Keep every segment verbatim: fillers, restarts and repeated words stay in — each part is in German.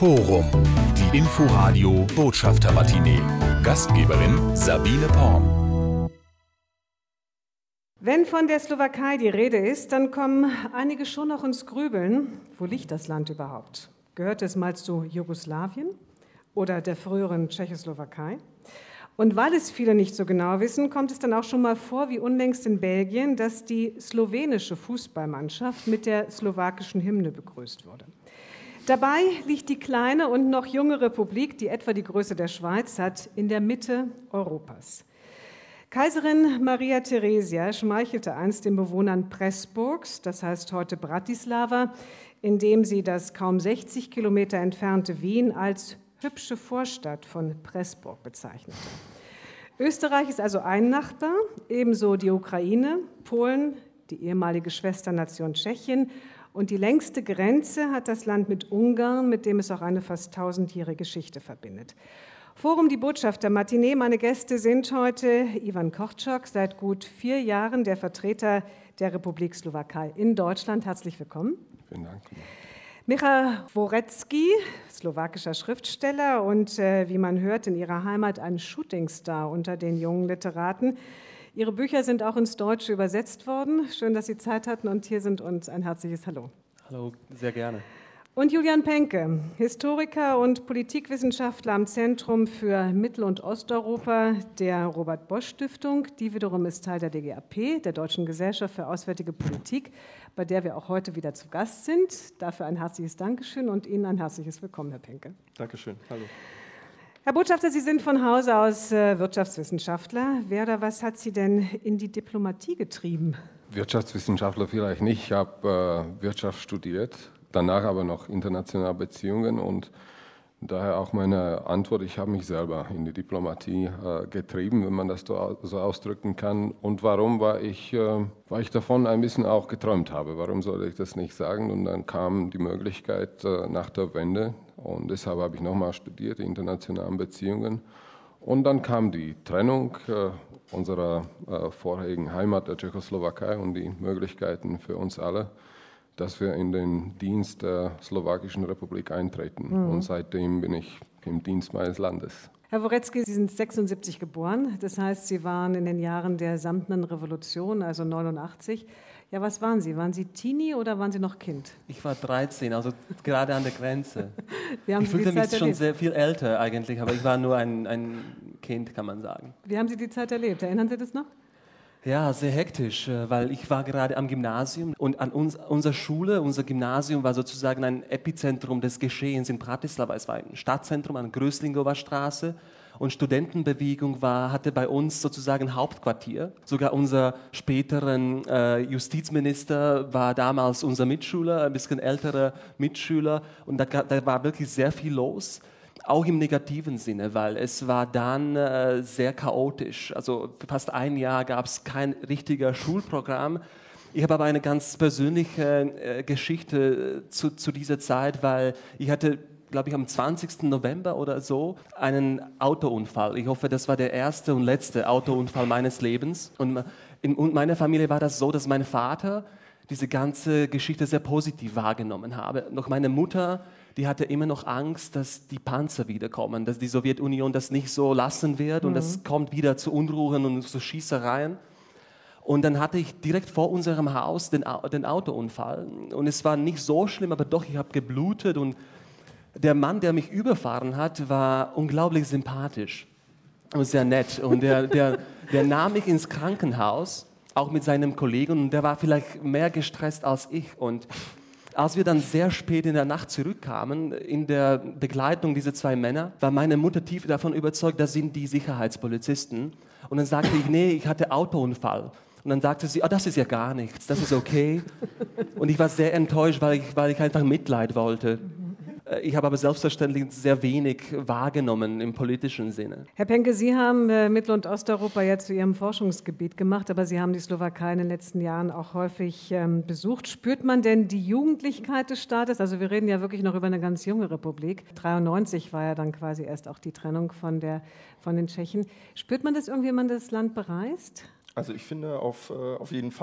Forum, die Inforadio Botschafter-Matinee. Gastgeberin Sabine Porm. Wenn von der Slowakei die Rede ist, dann kommen einige schon noch ins Grübeln. Wo liegt das Land überhaupt? Gehört es mal zu Jugoslawien oder der früheren Tschechoslowakei? Und weil es viele nicht so genau wissen, kommt es dann auch schon mal vor, wie unlängst in Belgien, dass die slowenische Fußballmannschaft mit der slowakischen Hymne begrüßt wurde. Dabei liegt die kleine und noch junge Republik, die etwa die Größe der Schweiz hat, in der Mitte Europas. Kaiserin Maria Theresia schmeichelte einst den Bewohnern Pressburgs, das heißt heute Bratislava, indem sie das kaum sechzig Kilometer entfernte Wien als hübsche Vorstadt von Pressburg bezeichnete. Österreich ist also ein Nachbar, ebenso die Ukraine, Polen, die ehemalige Schwesternation Tschechien und die längste Grenze hat das Land mit Ungarn, mit dem es auch eine fast tausendjährige Geschichte verbindet. Forum die Botschafter-Matinee. Meine Gäste sind heute Ivan Korczok, seit gut vier Jahren der Vertreter der Republik Slowakei in Deutschland. Herzlich willkommen. Vielen Dank. Michal Dworecki, slowakischer Schriftsteller und, äh, wie man hört, in ihrer Heimat ein Shootingstar unter den jungen Literaten. Ihre Bücher sind auch ins Deutsche übersetzt worden. Schön, dass Sie Zeit hatten und hier sind uns ein herzliches Hallo. Hallo, sehr gerne. Und Julian Penke, Historiker und Politikwissenschaftler am Zentrum für Mittel- und Osteuropa der Robert-Bosch-Stiftung. Die wiederum ist Teil der D G A P, der Deutschen Gesellschaft für Auswärtige Politik, bei der wir auch heute wieder zu Gast sind. Dafür ein herzliches Dankeschön und Ihnen ein herzliches Willkommen, Herr Penke. Dankeschön. Hallo. Herr Botschafter, Sie sind von Hause aus äh, Wirtschaftswissenschaftler. Wer oder was hat Sie denn in die Diplomatie getrieben? Wirtschaftswissenschaftler vielleicht nicht. Ich habe äh, Wirtschaft studiert, danach aber noch internationale Beziehungen und daher auch meine Antwort, ich habe mich selber in die Diplomatie äh, getrieben, wenn man das so, so ausdrücken kann. Und warum? Weil ich, äh, weil ich davon ein bisschen auch geträumt habe. Warum sollte ich das nicht sagen? Und dann kam die Möglichkeit äh, nach der Wende und deshalb habe ich nochmal studiert, die internationalen Beziehungen. Und dann kam die Trennung äh, unserer äh, vorherigen Heimat, der Tschechoslowakei, und die Möglichkeiten für uns alle, dass wir in den Dienst der Slowakischen Republik eintreten. Mhm. Und seitdem bin ich im Dienst meines Landes. Herr Dworecki, Sie sind sechsundsiebzig geboren, das heißt, Sie waren in den Jahren der Samtenen Revolution, also neunundachtzig. Ja, was waren Sie? Waren Sie Teenie oder waren Sie noch Kind? Ich war dreizehn, also gerade an der Grenze. Wie haben ich Sie fühlte die Zeit mich schon erlebt? sehr viel älter eigentlich, aber ich war nur ein, ein Kind, kann man sagen. Wie haben Sie die Zeit erlebt? Erinnern Sie das noch? Ja, sehr hektisch, weil ich war gerade am Gymnasium und an uns, unsere Schule, unser Gymnasium war sozusagen ein Epizentrum des Geschehens in Bratislava. Es war ein Stadtzentrum an Gröslingova Straße und Studentenbewegung war, hatte bei uns sozusagen Hauptquartier. Sogar unser späteren äh, Justizminister war damals unser Mitschüler, ein bisschen älterer Mitschüler und da, da war wirklich sehr viel los. Auch im negativen Sinne, weil es war dann äh, sehr chaotisch. Also für fast ein Jahr gab es kein richtiges Schulprogramm. Ich habe aber eine ganz persönliche äh, Geschichte zu, zu dieser Zeit, weil ich hatte, glaube ich, am zwanzigsten November oder so einen Autounfall. Ich hoffe, das war der erste und letzte Autounfall meines Lebens. Und in, in meiner Familie war das so, dass mein Vater diese ganze Geschichte sehr positiv wahrgenommen habe. Noch meine Mutter, die hatte immer noch Angst, dass die Panzer wiederkommen, dass die Sowjetunion das nicht so lassen wird und es mhm. kommt wieder zu Unruhen und zu Schießereien. Und dann hatte ich direkt vor unserem Haus den, den Autounfall und es war nicht so schlimm, aber doch, ich habe geblutet und der Mann, der mich überfahren hat, war unglaublich sympathisch und sehr nett und der, der, der nahm mich ins Krankenhaus, auch mit seinem Kollegen und der war vielleicht mehr gestresst als ich und als wir dann sehr spät in der Nacht zurückkamen, in der Begleitung dieser zwei Männer, war meine Mutter tief davon überzeugt, das sind die Sicherheitspolizisten. Und dann sagte ich, nee, ich hatte Autounfall. Und dann sagte sie, oh, das ist ja gar nichts, das ist okay. Und ich war sehr enttäuscht, weil ich, weil ich einfach Mitleid wollte. Ich habe aber selbstverständlich sehr wenig wahrgenommen im politischen Sinne. Herr Penke, Sie haben äh, Mittel- und Osteuropa ja zu Ihrem Forschungsgebiet gemacht, aber Sie haben die Slowakei in den letzten Jahren auch häufig ähm, besucht. Spürt man denn die Jugendlichkeit des Staates? Also wir reden ja wirklich noch über eine ganz junge Republik. dreiundneunzig war ja dann quasi erst auch die Trennung von, der, von den Tschechen. Spürt man das irgendwie, wenn man das Land bereist? Also ich finde auf, äh, auf jeden Fall.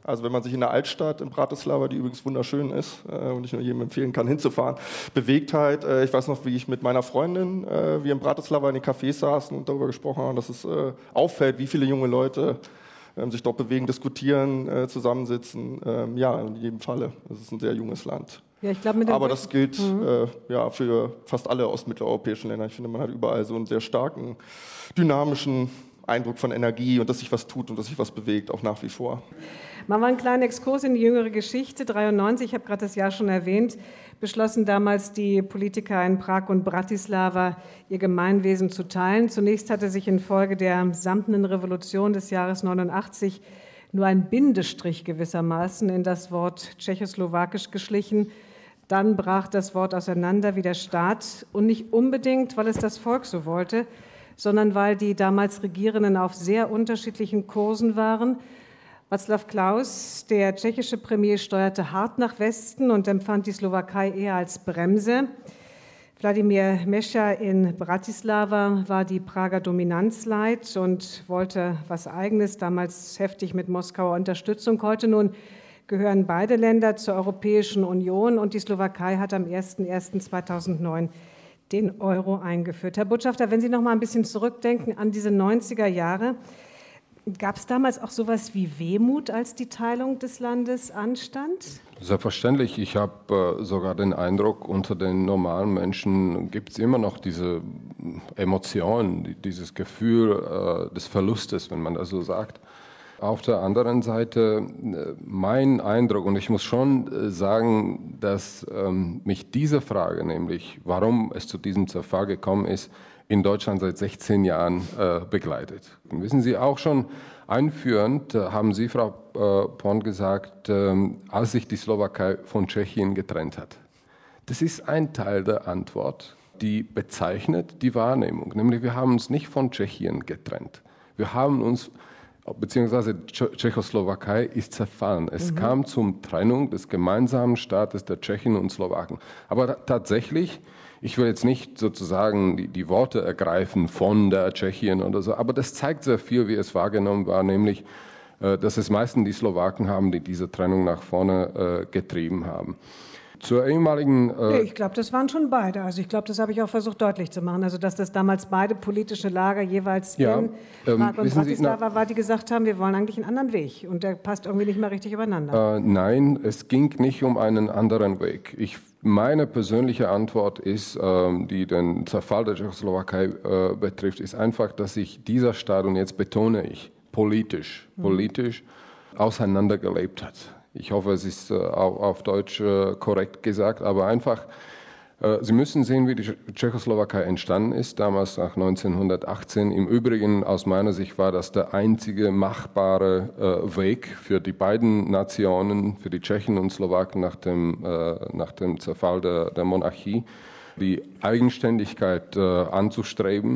Also wenn man sich in der Altstadt in Bratislava, die übrigens wunderschön ist äh, und ich nur jedem empfehlen kann, hinzufahren, bewegt halt. Äh, ich weiß noch, wie ich mit meiner Freundin, äh, wir in Bratislava in den Cafés saßen und darüber gesprochen haben, dass es äh, auffällt, wie viele junge Leute äh, sich dort bewegen, diskutieren, äh, zusammensitzen. Ähm, ja, in jedem Falle. Es ist ein sehr junges Land. Ja, ich glaub, mit dem Aber das gilt mhm. äh, ja, für fast alle ostmitteleuropäischen Länder. Ich finde, man hat überall so einen sehr starken, dynamischen Eindruck von Energie und dass sich was tut und dass sich was bewegt, auch nach wie vor. Machen wir einen kleinen Exkurs in die jüngere Geschichte. dreiundneunzig, ich habe gerade das Jahr schon erwähnt, beschlossen damals die Politiker in Prag und Bratislava, ihr Gemeinwesen zu teilen. Zunächst hatte sich infolge der samtenen Revolution des Jahres neunundachtzig nur ein Bindestrich gewissermaßen in das Wort tschechoslowakisch geschlichen. Dann brach das Wort auseinander wie der Staat und nicht unbedingt, weil es das Volk so wollte, sondern weil die damals Regierenden auf sehr unterschiedlichen Kursen waren. Václav Klaus, der tschechische Premier, steuerte hart nach Westen und empfand die Slowakei eher als Bremse. Wladimir Meša in Bratislava war die Prager Dominanzleit und wollte was Eigenes, damals heftig mit Moskauer Unterstützung. Heute nun gehören beide Länder zur Europäischen Union und die Slowakei hat am ersten ersten zweitausendneun den Euro eingeführt. Herr Botschafter, wenn Sie noch mal ein bisschen zurückdenken an diese neunziger Jahre, gab es damals auch sowas wie Wehmut, als die Teilung des Landes anstand? Selbstverständlich. Ich habe äh, sogar den Eindruck, unter den normalen Menschen gibt es immer noch diese Emotion, dieses Gefühl äh, des Verlustes, wenn man das so sagt. Auf der anderen Seite, mein Eindruck, und ich muss schon sagen, dass ähm, mich diese Frage, nämlich warum es zu diesem Zerfall gekommen ist, in Deutschland seit sechzehn Jahren äh, begleitet. Und wissen Sie, auch schon einführend äh, haben Sie, Frau äh, Porn, gesagt, äh, als sich die Slowakei von Tschechien getrennt hat. Das ist ein Teil der Antwort, die bezeichnet die Wahrnehmung. Nämlich wir haben uns nicht von Tschechien getrennt. Wir haben uns beziehungsweise Tschechoslowakei ist zerfallen. Es mhm. kam zum Trennung des gemeinsamen Staates der Tschechen und Slowaken. Aber tatsächlich, ich will jetzt nicht sozusagen die, die Worte ergreifen von der Tschechien oder so, aber das zeigt sehr viel, wie es wahrgenommen war, nämlich, dass es meistens die Slowaken haben, die diese Trennung nach vorne äh, getrieben haben. Zur ehemaligen... Äh ich glaube, das waren schon beide. Also ich glaube, das habe ich auch versucht deutlich zu machen. Also dass das damals beide politische Lager jeweils ja, in ähm, Prag und Bratislava Sie, war, die gesagt haben, wir wollen eigentlich einen anderen Weg. Und der passt irgendwie nicht mehr richtig übereinander. Äh, nein, es ging nicht um einen anderen Weg. Ich, meine persönliche Antwort ist, äh, die den Zerfall der Tschechoslowakei äh, betrifft, ist einfach, dass sich dieser Staat, und jetzt betone ich, politisch, hm. politisch auseinandergelebt hat. Ich hoffe, es ist äh, auf, auf Deutsch äh, korrekt gesagt, aber einfach, äh, Sie müssen sehen, wie die Tschechoslowakei entstanden ist, damals nach neunzehnhundertachtzehn. Im Übrigen, aus meiner Sicht, war das der einzige machbare äh, Weg für die beiden Nationen, für die Tschechen und Slowaken nach dem, äh, nach dem Zerfall der, der Monarchie, die Eigenständigkeit äh, anzustreben.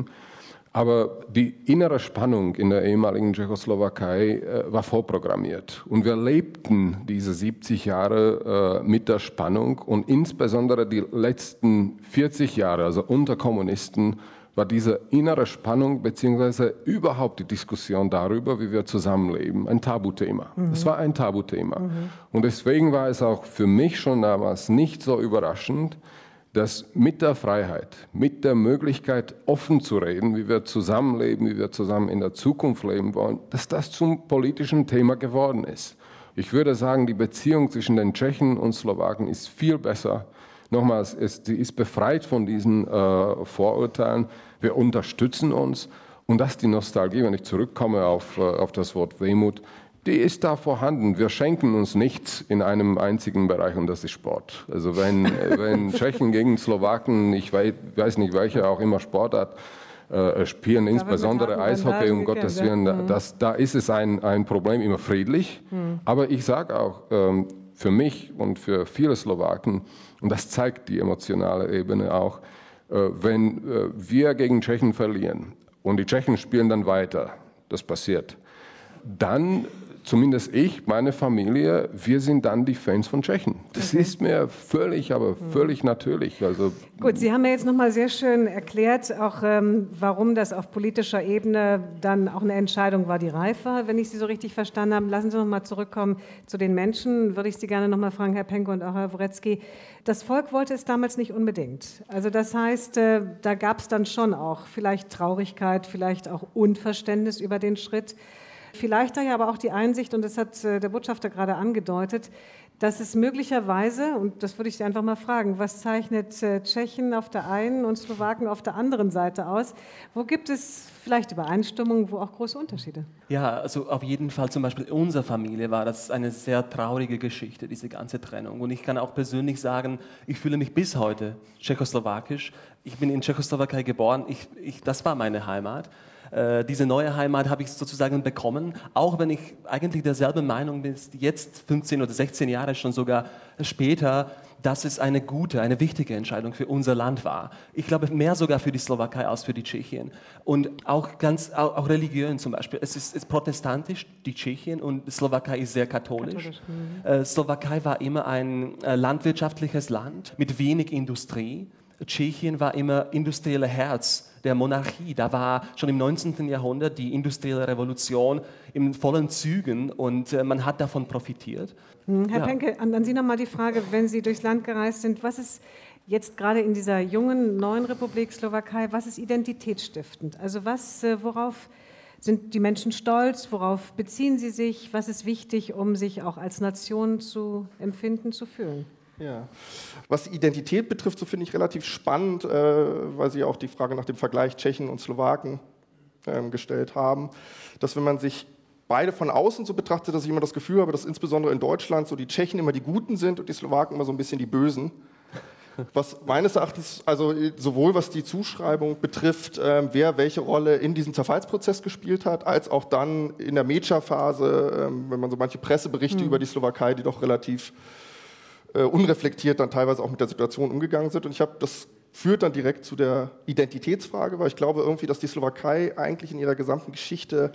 Aber die innere Spannung in der ehemaligen Tschechoslowakei äh, war vorprogrammiert. Und wir lebten diese siebzig Jahre äh, mit der Spannung. Und insbesondere die letzten vierzig Jahre, also unter Kommunisten, war diese innere Spannung beziehungsweise überhaupt die Diskussion darüber, wie wir zusammenleben, ein Tabuthema. Mhm. Es war ein Tabuthema. Mhm. Und deswegen war es auch für mich schon damals nicht so überraschend, dass mit der Freiheit, mit der Möglichkeit, offen zu reden, wie wir zusammenleben, wie wir zusammen in der Zukunft leben wollen, dass das zum politischen Thema geworden ist. Ich würde sagen, die Beziehung zwischen den Tschechen und Slowaken ist viel besser. Nochmals, es, sie ist befreit von diesen äh, Vorurteilen. Wir unterstützen uns. Und dass die Nostalgie, wenn ich zurückkomme auf, äh, auf das Wort Wehmut, die ist da vorhanden. Wir schenken uns nichts in einem einzigen Bereich und das ist Sport. Also wenn, wenn Tschechen gegen Slowaken, ich weiß, weiß nicht welche auch immer Sportart äh, spielen, insbesondere Eishockey, um Gottes Willen, ja. das, da ist es ein, ein Problem, immer friedlich. Mhm. Aber ich sage auch, ähm, für mich und für viele Slowaken, und das zeigt die emotionale Ebene auch, äh, wenn äh, wir gegen Tschechen verlieren und die Tschechen spielen dann weiter, das passiert, dann zumindest ich, meine Familie, wir sind dann die Fans von Tschechen. Das okay. ist mir völlig, aber völlig mhm. natürlich. Also, gut, Sie haben ja jetzt nochmal sehr schön erklärt, auch ähm, warum das auf politischer Ebene dann auch eine Entscheidung war, die reif war, wenn ich Sie so richtig verstanden habe. Lassen Sie noch mal zurückkommen zu den Menschen. Würde ich Sie gerne noch mal fragen, Herr Penke und auch Herr Wretzky. Das Volk wollte es damals nicht unbedingt. Also das heißt, äh, da gab es dann schon auch vielleicht Traurigkeit, vielleicht auch Unverständnis über den Schritt. Vielleicht daher aber auch die Einsicht, und das hat der Botschafter gerade angedeutet, dass es möglicherweise, und das würde ich Sie einfach mal fragen, was zeichnet Tschechen auf der einen und Slowaken auf der anderen Seite aus? Wo gibt es vielleicht Übereinstimmungen, wo auch große Unterschiede? Ja, also auf jeden Fall zum Beispiel in unserer Familie war das eine sehr traurige Geschichte, diese ganze Trennung. Und ich kann auch persönlich sagen, ich fühle mich bis heute tschechoslowakisch. Ich bin in Tschechoslowakei geboren, ich, ich, das war meine Heimat. Äh, diese neue Heimat habe ich sozusagen bekommen, auch wenn ich eigentlich derselben Meinung bin, jetzt fünfzehn oder sechzehn Jahre schon sogar später, dass es eine gute, eine wichtige Entscheidung für unser Land war. Ich glaube, mehr sogar für die Slowakei als für die Tschechien. Und auch ganz, auch, auch Religion zum Beispiel. Es ist, ist protestantisch, die Tschechien, und die Slowakei ist sehr katholisch. katholisch. Mhm. Äh, Slowakei war immer ein äh, landwirtschaftliches Land mit wenig Industrie. Tschechien war immer industrielle Herz der Monarchie. Da war schon im neunzehnten Jahrhundert die industrielle Revolution in vollen Zügen und äh, man hat davon profitiert. Hm, Herr ja. Penke, an, an Sie nochmal die Frage, wenn Sie durchs Land gereist sind, was ist jetzt gerade in dieser jungen, neuen Republik Slowakei, was ist identitätsstiftend? Also was, äh, worauf sind die Menschen stolz, worauf beziehen sie sich, was ist wichtig, um sich auch als Nation zu empfinden, zu fühlen? Ja. Was die Identität betrifft, so finde ich relativ spannend, äh, weil Sie auch die Frage nach dem Vergleich Tschechen und Slowaken ähm, gestellt haben, dass wenn man sich beide von außen so betrachtet, dass ich immer das Gefühl habe, dass insbesondere in Deutschland so die Tschechen immer die Guten sind und die Slowaken immer so ein bisschen die Bösen. Was meines Erachtens, also sowohl was die Zuschreibung betrifft, äh, wer welche Rolle in diesem Zerfallsprozess gespielt hat, als auch dann in der Mecha-Phase, äh, wenn man so manche Presseberichte mhm. über die Slowakei, die doch relativ unreflektiert dann teilweise auch mit der Situation umgegangen sind. Und ich habe, das führt dann direkt zu der Identitätsfrage, weil ich glaube irgendwie, dass die Slowakei eigentlich in ihrer gesamten Geschichte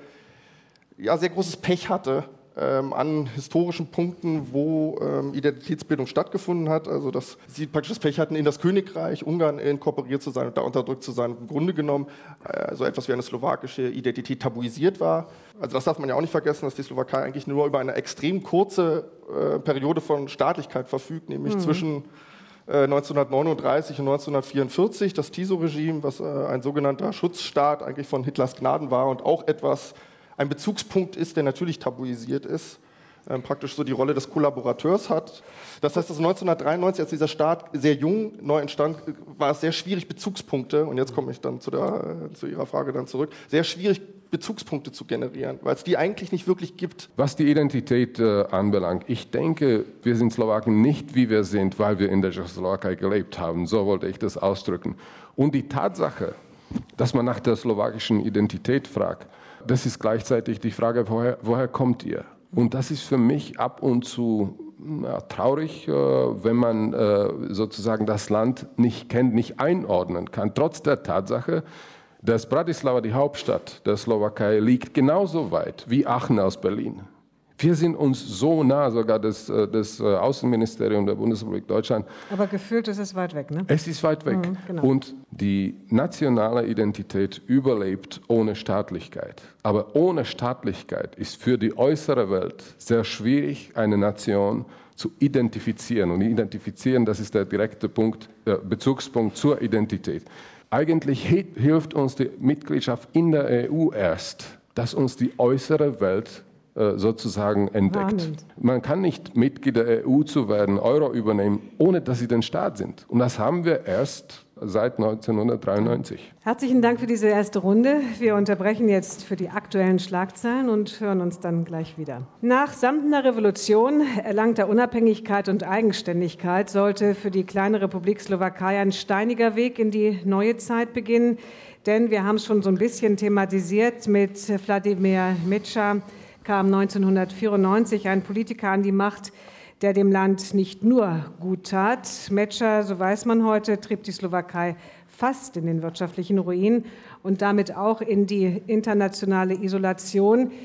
ja sehr großes Pech hatte ähm, an historischen Punkten, wo ähm, Identitätsbildung stattgefunden hat. Also dass sie praktisch das Pech hatten, in das Königreich Ungarn inkorporiert zu sein und da unterdrückt zu sein. Im Grunde genommen äh, so etwas wie eine slowakische Identität tabuisiert war. Also das darf man ja auch nicht vergessen, dass die Slowakei eigentlich nur über eine extrem kurze äh, Periode von Staatlichkeit verfügt, nämlich mhm. zwischen äh, neunzehnhundertneununddreißig und neunzehnhundertvierundvierzig, das Tiso-Regime, was äh, ein sogenannter Schutzstaat eigentlich von Hitlers Gnaden war und auch etwas, ein Bezugspunkt ist, der natürlich tabuisiert ist, äh, praktisch so die Rolle des Kollaborateurs hat. Das heißt, dass neunzehnhundertdreiundneunzig, als dieser Staat sehr jung neu entstand, war es sehr schwierig, Bezugspunkte, und jetzt komme ich dann zu, der, zu Ihrer Frage dann zurück, sehr schwierig, Bezugspunkte zu generieren, weil es die eigentlich nicht wirklich gibt. Was die Identität äh, anbelangt, ich denke, wir sind Slowaken nicht, wie wir sind, weil wir in der Tschechoslowakei gelebt haben. So wollte ich das ausdrücken. Und die Tatsache, dass man nach der slowakischen Identität fragt, das ist gleichzeitig die Frage, woher, woher kommt ihr? Und das ist für mich ab und zu ja, traurig, äh, wenn man äh, sozusagen das Land nicht kennt, nicht einordnen kann, trotz der Tatsache, dass Bratislava, die Hauptstadt der Slowakei, liegt genauso weit wie Aachen aus Berlin. Wir sind uns so nah, sogar das, das Außenministerium der Bundesrepublik Deutschland. Aber gefühlt ist es weit weg, ne? Es ist weit weg. Mhm, genau. Und die nationale Identität überlebt ohne Staatlichkeit. Aber ohne Staatlichkeit ist für die äußere Welt sehr schwierig, eine Nation zu identifizieren. Und identifizieren, das ist der direkte Punkt, äh, Bezugspunkt zur Identität. Eigentlich hilft uns die Mitgliedschaft in der E U erst, dass uns die äußere Welt sozusagen entdeckt. Wahrnimmt. Man kann nicht Mitglied der E U zu werden, Euro übernehmen, ohne dass sie den Staat sind. Und das haben wir erst seit neunzehnhundertdreiundneunzig. Herzlichen Dank für diese erste Runde. Wir unterbrechen jetzt für die aktuellen Schlagzeilen und hören uns dann gleich wieder. Nach samtner Revolution, erlangter Unabhängigkeit und Eigenständigkeit sollte für die kleine Republik Slowakei ein steiniger Weg in die neue Zeit beginnen. Denn wir haben es schon so ein bisschen thematisiert, mit Vladimir Mečiar kam neunzehnhundertvierundneunzig ein Politiker an die Macht, der dem Land nicht nur gut tat. Mečiar, so weiß man heute, trieb die Slowakei fast in den wirtschaftlichen Ruin und damit auch in die internationale Isolation.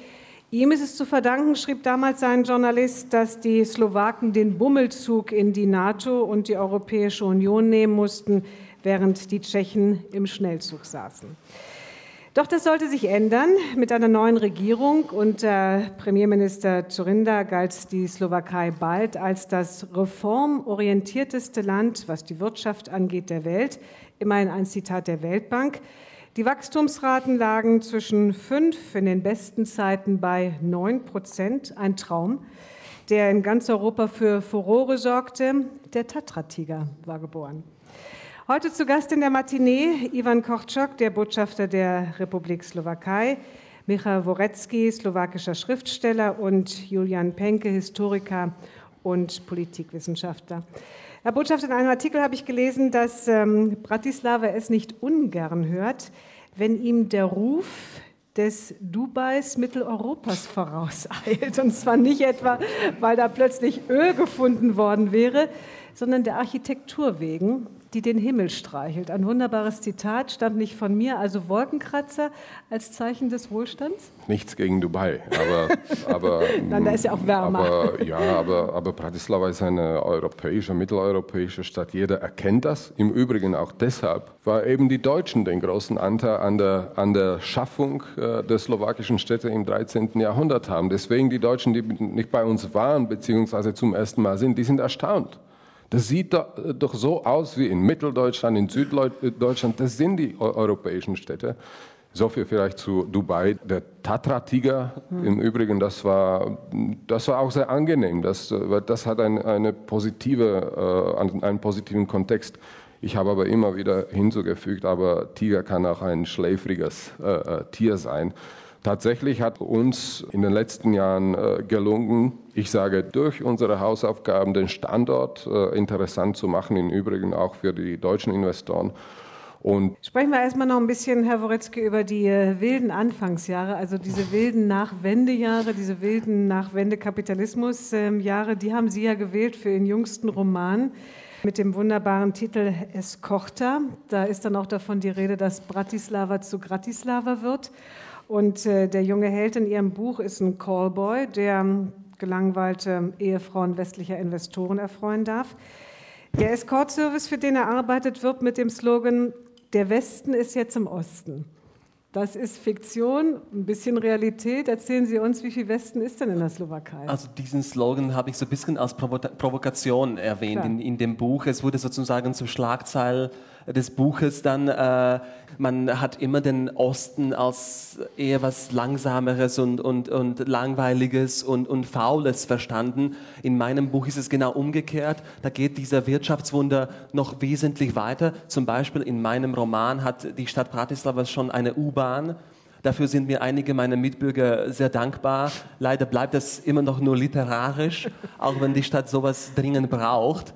Ihm ist es zu verdanken, schrieb damals ein Journalist, dass die Slowaken den Bummelzug in die NATO und die Europäische Union nehmen mussten, während die Tschechen im Schnellzug saßen. Doch das sollte sich ändern. Mit einer neuen Regierung unter Premierminister Dzurinda galt die Slowakei bald als das reformorientierteste Land, was die Wirtschaft angeht, der Welt. Immerhin ein Zitat der Weltbank. Die Wachstumsraten lagen zwischen fünf, in den besten Zeiten bei neun Prozent. Ein Traum, der in ganz Europa für Furore sorgte. Der Tatra-Tiger war geboren. Heute zu Gast in der Matinee Ivan Korczok, der Botschafter der Republik Slowakei, Michal Worecki, slowakischer Schriftsteller, und Julian Penke, Historiker und Politikwissenschaftler. Herr Botschafter, in einem Artikel habe ich gelesen, dass ähm, Bratislava es nicht ungern hört, wenn ihm der Ruf des Dubais Mitteleuropas vorauseilt. Und zwar nicht etwa, weil da plötzlich Öl gefunden worden wäre, sondern der Architektur wegen, die den Himmel streichelt. Ein wunderbares Zitat, stammt nicht von mir, also Wolkenkratzer als Zeichen des Wohlstands? Nichts gegen Dubai, aber... aber Nein, da ist ja auch wärmer. Aber, ja, aber, aber Bratislava ist eine europäische, mitteleuropäische Stadt. Jeder erkennt das. Im Übrigen auch deshalb, weil eben die Deutschen den großen Anteil an der, an der Schaffung äh, der slowakischen Städte im dreizehnten Jahrhundert haben. Deswegen die Deutschen, die nicht bei uns waren, beziehungsweise zum ersten Mal sind, die sind erstaunt. Das sieht doch so aus wie in Mitteldeutschland, in Süddeutschland. Das sind die europäischen Städte. So viel vielleicht zu Dubai. Der Tatra-Tiger hm. im Übrigen, das war, das war auch sehr angenehm. Das, das hat ein, eine positive, einen positiven Kontext. Ich habe aber immer wieder hinzugefügt, aber Tiger kann auch ein schläfriges äh, Tier sein. Tatsächlich hat uns in den letzten Jahren äh, gelungen, ich sage, durch unsere Hausaufgaben den Standort äh, interessant zu machen, im Übrigen auch für die deutschen Investoren. Und Sprechen wir erstmal noch ein bisschen, Herr Worecki, über die äh, wilden Anfangsjahre, also diese wilden Nachwendejahre, diese wilden Nachwendekapitalismusjahre, äh, die haben Sie ja gewählt für Ihren jüngsten Roman mit dem wunderbaren Titel Eskorta. Da ist dann auch davon die Rede, dass Bratislava zu Gratislava wird. Und äh, der junge Held in Ihrem Buch ist ein Callboy, der gelangweilte Ehefrauen westlicher Investoren erfreuen darf. Der Escort-Service, für den er arbeitet, wirbt mit dem Slogan, der Westen ist jetzt im Osten. Das ist Fiktion, ein bisschen Realität. Erzählen Sie uns, wie viel Westen ist denn in der Slowakei? Also diesen Slogan habe ich so ein bisschen als Provo- Provokation erwähnt in, in dem Buch. Es wurde sozusagen zur Schlagzeile des Buches dann, äh, man hat immer den Osten als eher was Langsameres und, und, und Langweiliges und, und Faules verstanden. In meinem Buch ist es genau umgekehrt. Da geht dieser Wirtschaftswunder noch wesentlich weiter. Zum Beispiel in meinem Roman hat die Stadt Bratislava schon eine U-Bahn. Dafür sind mir einige meiner Mitbürger sehr dankbar. Leider bleibt das immer noch nur literarisch, auch wenn die Stadt sowas dringend braucht.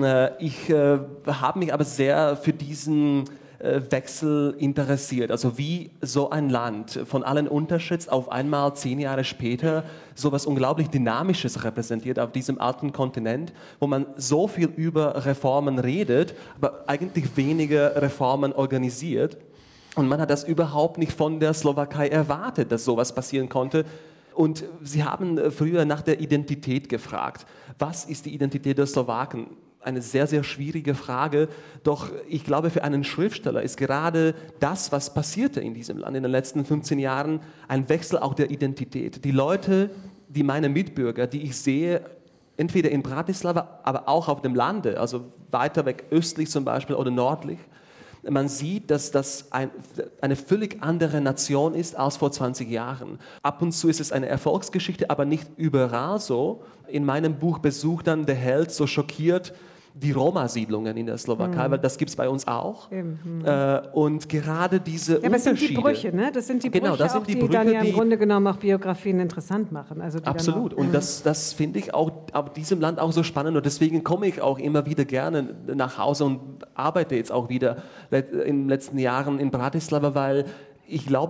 Ich äh, habe mich aber sehr für diesen äh, Wechsel interessiert. Also wie so ein Land von allen unterschätzt auf einmal zehn Jahre später sowas unglaublich Dynamisches repräsentiert auf diesem alten Kontinent, wo man so viel über Reformen redet, aber eigentlich weniger Reformen organisiert. Und man hat das überhaupt nicht von der Slowakei erwartet, dass sowas passieren konnte. Und Sie haben früher nach der Identität gefragt. Was ist die Identität der Slowaken? Eine sehr, sehr schwierige Frage. Doch ich glaube, für einen Schriftsteller ist gerade das, was passierte in diesem Land in den letzten fünfzehn Jahren, ein Wechsel auch der Identität. Die Leute, die meine Mitbürger, die ich sehe, entweder in Bratislava, aber auch auf dem Lande, also weiter weg östlich zum Beispiel oder nördlich, man sieht, dass das ein, eine völlig andere Nation ist als vor zwanzig Jahren. Ab und zu ist es eine Erfolgsgeschichte, aber nicht überall so. In meinem Buch besucht dann der Held so schockiert die Roma-Siedlungen in der Slowakei, mhm. weil das gibt es bei uns auch. Mhm. Äh, und gerade diese ja, aber Unterschiede... Das sind die Brüche, ne? Das sind die Brüche, genau, das sind auch, die, die Brüche, dann ja im die, Grunde genommen auch Biografien interessant machen. Also absolut. Auch, und das, das finde ich auch auf diesem Land auch so spannend. Und deswegen komme ich auch immer wieder gerne nach Hause und arbeite jetzt auch wieder in den letzten Jahren in Bratislava, weil ich glaube, da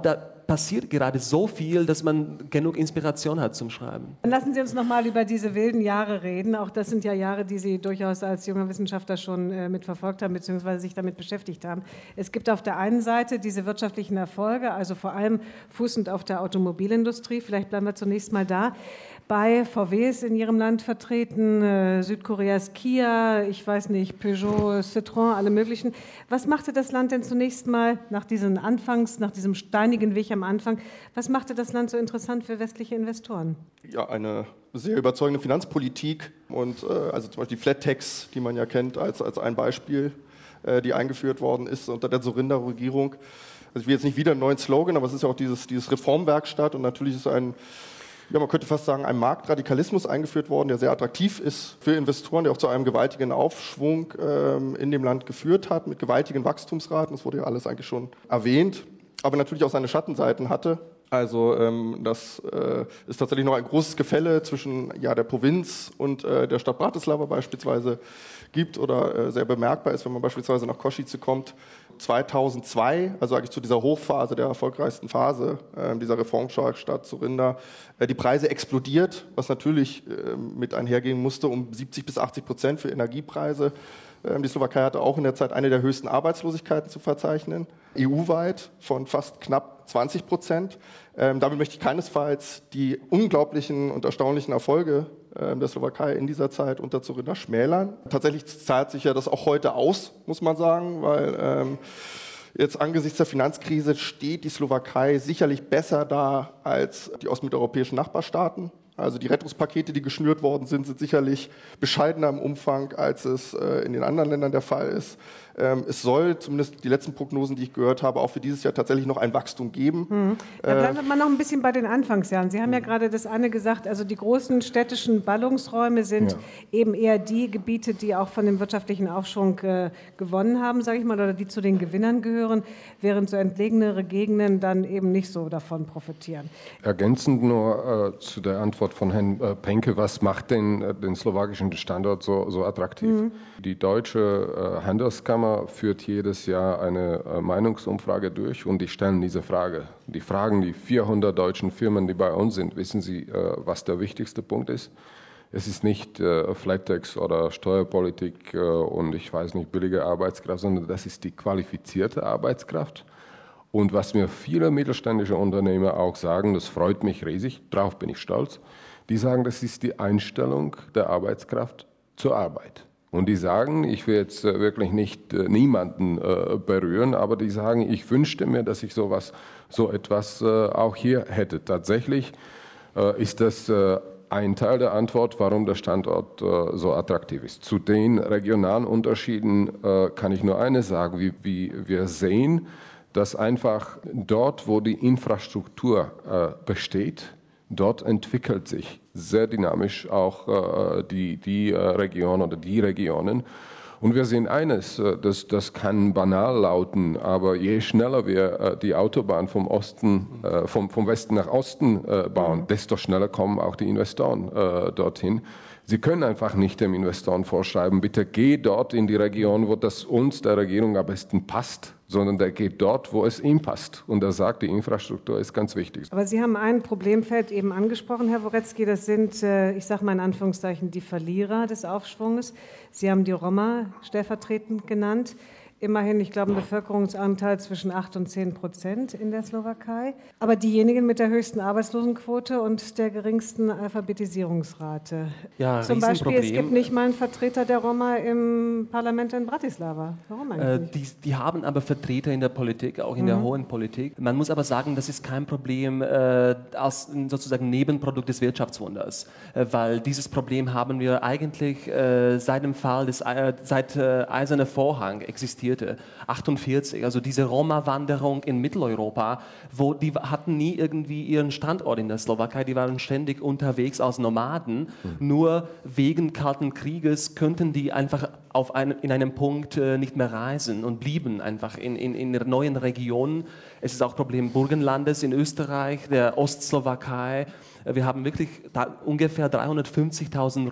passiert gerade so viel, dass man genug Inspiration hat zum Schreiben. Dann lassen Sie uns noch mal über diese wilden Jahre reden. Auch das sind ja Jahre, die Sie durchaus als junger Wissenschaftler schon äh, mitverfolgt haben, beziehungsweise sich damit beschäftigt haben. Es gibt auf der einen Seite diese wirtschaftlichen Erfolge, also vor allem fußend auf der Automobilindustrie. Vielleicht bleiben wir zunächst mal da. Bei V W ist in Ihrem Land vertreten, äh, Südkoreas Kia, ich weiß nicht, Peugeot, Citroën, alle möglichen. Was machte das Land denn zunächst mal nach diesen Anfangs, nach diesem steinigen Weg am Anfang, was machte das Land so interessant für westliche Investoren? Ja, eine sehr überzeugende Finanzpolitik und äh, also zum Beispiel die Flat Tax, die man ja kennt als, als ein Beispiel, äh, die eingeführt worden ist unter der Surinder-Regierung. Also ich will jetzt nicht wieder einen neuen Slogan, aber es ist ja auch dieses, dieses Reformwerkstatt und natürlich ist ein Ja, man könnte fast sagen, ein Marktradikalismus eingeführt worden, der sehr attraktiv ist für Investoren, der auch zu einem gewaltigen Aufschwung ähm, in dem Land geführt hat, mit gewaltigen Wachstumsraten. Das wurde ja alles eigentlich schon erwähnt, aber natürlich auch seine Schattenseiten hatte. Also ähm, das äh, ist tatsächlich noch ein großes Gefälle zwischen ja, der Provinz und äh, der Stadt Bratislava beispielsweise gibt oder äh, sehr bemerkbar ist, wenn man beispielsweise nach Košice kommt. zweitausendzwei, also eigentlich zu dieser Hochphase, der erfolgreichsten Phase äh, dieser Reformstadt Surinder, äh, die Preise explodiert, was natürlich äh, mit einhergehen musste, um siebzig bis achtzig Prozent für Energiepreise. Ähm, die Slowakei hatte auch in der Zeit eine der höchsten Arbeitslosigkeiten zu verzeichnen, E U-weit von fast knapp zwanzig Prozent. Ähm, damit möchte ich keinesfalls die unglaublichen und erstaunlichen Erfolge äh, der Slowakei in dieser Zeit unter Surinder schmälern. Tatsächlich zahlt sich ja das auch heute aus, muss man sagen, weil ähm, jetzt angesichts der Finanzkrise steht die Slowakei sicherlich besser da als die ostmitteleuropäischen Nachbarstaaten. Also die Rettungspakete, die geschnürt worden sind, sind sicherlich bescheidener im Umfang, als es äh, in den anderen Ländern der Fall ist. Ähm, es soll, zumindest die letzten Prognosen, die ich gehört habe, auch für dieses Jahr tatsächlich noch ein Wachstum geben. Mhm. Da bleiben wir mal noch ein bisschen bei den Anfangsjahren. Sie haben ja gerade das eine gesagt, also die großen städtischen Ballungsräume sind ja. eben eher die Gebiete, die auch von dem wirtschaftlichen Aufschwung äh, gewonnen haben, sage ich mal, oder die zu den Gewinnern gehören, während so entlegenere Gegenden dann eben nicht so davon profitieren. Ergänzend nur äh, zu der Antwort von Herrn äh, Penke, was macht denn äh, den slowakischen Standort so, so attraktiv? Mhm. Die deutsche äh, Handelskammer führt jedes Jahr eine äh, Meinungsumfrage durch und die stellen diese Frage. Die fragen die vierhundert deutschen Firmen, die bei uns sind, wissen Sie, äh, was der wichtigste Punkt ist? Es ist nicht äh, Flat Tax oder Steuerpolitik äh, und ich weiß nicht, billige Arbeitskraft, sondern das ist die qualifizierte Arbeitskraft. Und was mir viele mittelständische Unternehmer auch sagen, das freut mich riesig, darauf bin ich stolz, die sagen, das ist die Einstellung der Arbeitskraft zur Arbeit. Und die sagen, ich will jetzt wirklich nicht äh, niemanden äh, berühren, aber die sagen, ich wünschte mir, dass ich sowas, so etwas äh, auch hier hätte. Tatsächlich äh, ist das äh, ein Teil der Antwort, warum der Standort äh, so attraktiv ist. Zu den regionalen Unterschieden äh, kann ich nur eines sagen, wie, wie wir sehen, dass einfach dort, wo die Infrastruktur äh, besteht, dort entwickelt sich sehr dynamisch auch äh, die, die äh, Region oder die Regionen. Und wir sehen eines, äh, das, das kann banal lauten, aber je schneller wir äh, die Autobahn vom, Osten, äh, vom, vom Westen nach Osten äh, bauen, desto schneller kommen auch die Investoren äh, dorthin. Sie können einfach nicht dem Investoren vorschreiben, bitte geh dort in die Region, wo das uns, der Regierung, am besten passt, sondern der geht dort, wo es ihm passt. Und er sagt, die Infrastruktur ist ganz wichtig. Aber Sie haben ein Problemfeld eben angesprochen, Herr Worecki, das sind, ich sage mal in Anführungszeichen, die Verlierer des Aufschwunges. Sie haben die Roma stellvertretend genannt. Immerhin, ich glaube, ein Bevölkerungsanteil zwischen acht und zehn Prozent in der Slowakei. Aber diejenigen mit der höchsten Arbeitslosenquote und der geringsten Alphabetisierungsrate. Ja, Zum Beispiel, es gibt nicht mal einen Vertreter der Roma im Parlament in Bratislava. Warum eigentlich? Äh, die, die haben aber Vertreter in der Politik, auch in mhm. der hohen Politik. Man muss aber sagen, das ist kein Problem äh, als sozusagen Nebenprodukt des Wirtschaftswunders. Äh, weil dieses Problem haben wir eigentlich äh, seit dem Fall des äh, seit äh, Eiserner Vorhang existiert. achtundvierzig, also diese Roma-Wanderung in Mitteleuropa, wo die hatten nie irgendwie ihren Standort in der Slowakei, die waren ständig unterwegs als Nomaden, mhm. nur wegen Kalten Krieges könnten die einfach auf ein, in einem Punkt äh, nicht mehr reisen und blieben einfach in, in, in neuen Regionen. Es ist auch Problem Burgenlandes in Österreich, der Ostslowakei. Wir haben wirklich da ungefähr dreihundertfünfzigtausend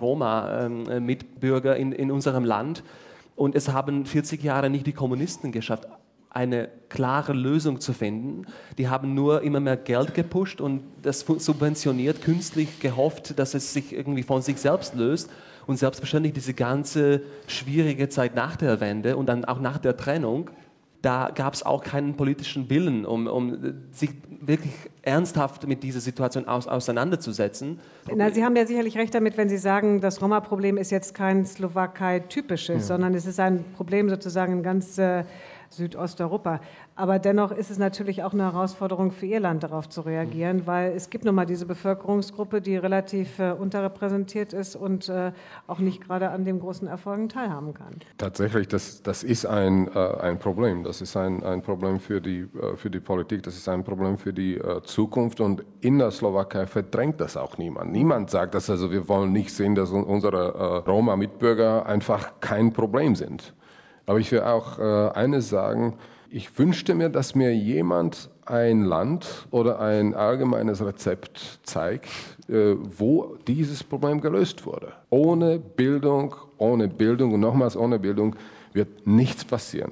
Roma-Mitbürger ähm, in, in unserem Land. Und es haben vierzig Jahre nicht die Kommunisten geschafft. eine klare Lösung zu finden. Die haben nur immer mehr Geld gepusht und das subventioniert, künstlich gehofft, dass es sich irgendwie von sich selbst löst. Und selbstverständlich diese ganze schwierige Zeit nach der Wende und dann auch nach der Trennung, da gab es auch keinen politischen Willen, um, um sich wirklich ernsthaft mit dieser Situation aus, auseinanderzusetzen. Na, Sie haben ja sicherlich recht damit, wenn Sie sagen, das Roma-Problem ist jetzt kein Slowakei-typisches, ja. sondern es ist ein Problem sozusagen in ganz äh, Südosteuropa. Aber dennoch ist es natürlich auch eine Herausforderung für Ihr Land, darauf zu reagieren, weil es gibt nun mal diese Bevölkerungsgruppe, die relativ äh, unterrepräsentiert ist und äh, auch nicht gerade an den großen Erfolgen teilhaben kann. Tatsächlich, das, das ist ein, äh, ein Problem. Das ist ein, ein Problem für die, äh, für die Politik, das ist ein Problem für die äh, Zukunft. Und in der Slowakei verdrängt das auch niemand. Niemand sagt, dass also wir wollen nicht sehen, dass unsere äh, Roma-Mitbürger einfach kein Problem sind. Aber ich will auch äh, eines sagen, ich wünschte mir, dass mir jemand ein Land oder ein allgemeines Rezept zeigt, äh, wo dieses Problem gelöst wurde. Ohne Bildung, ohne Bildung und nochmals ohne Bildung wird nichts passieren.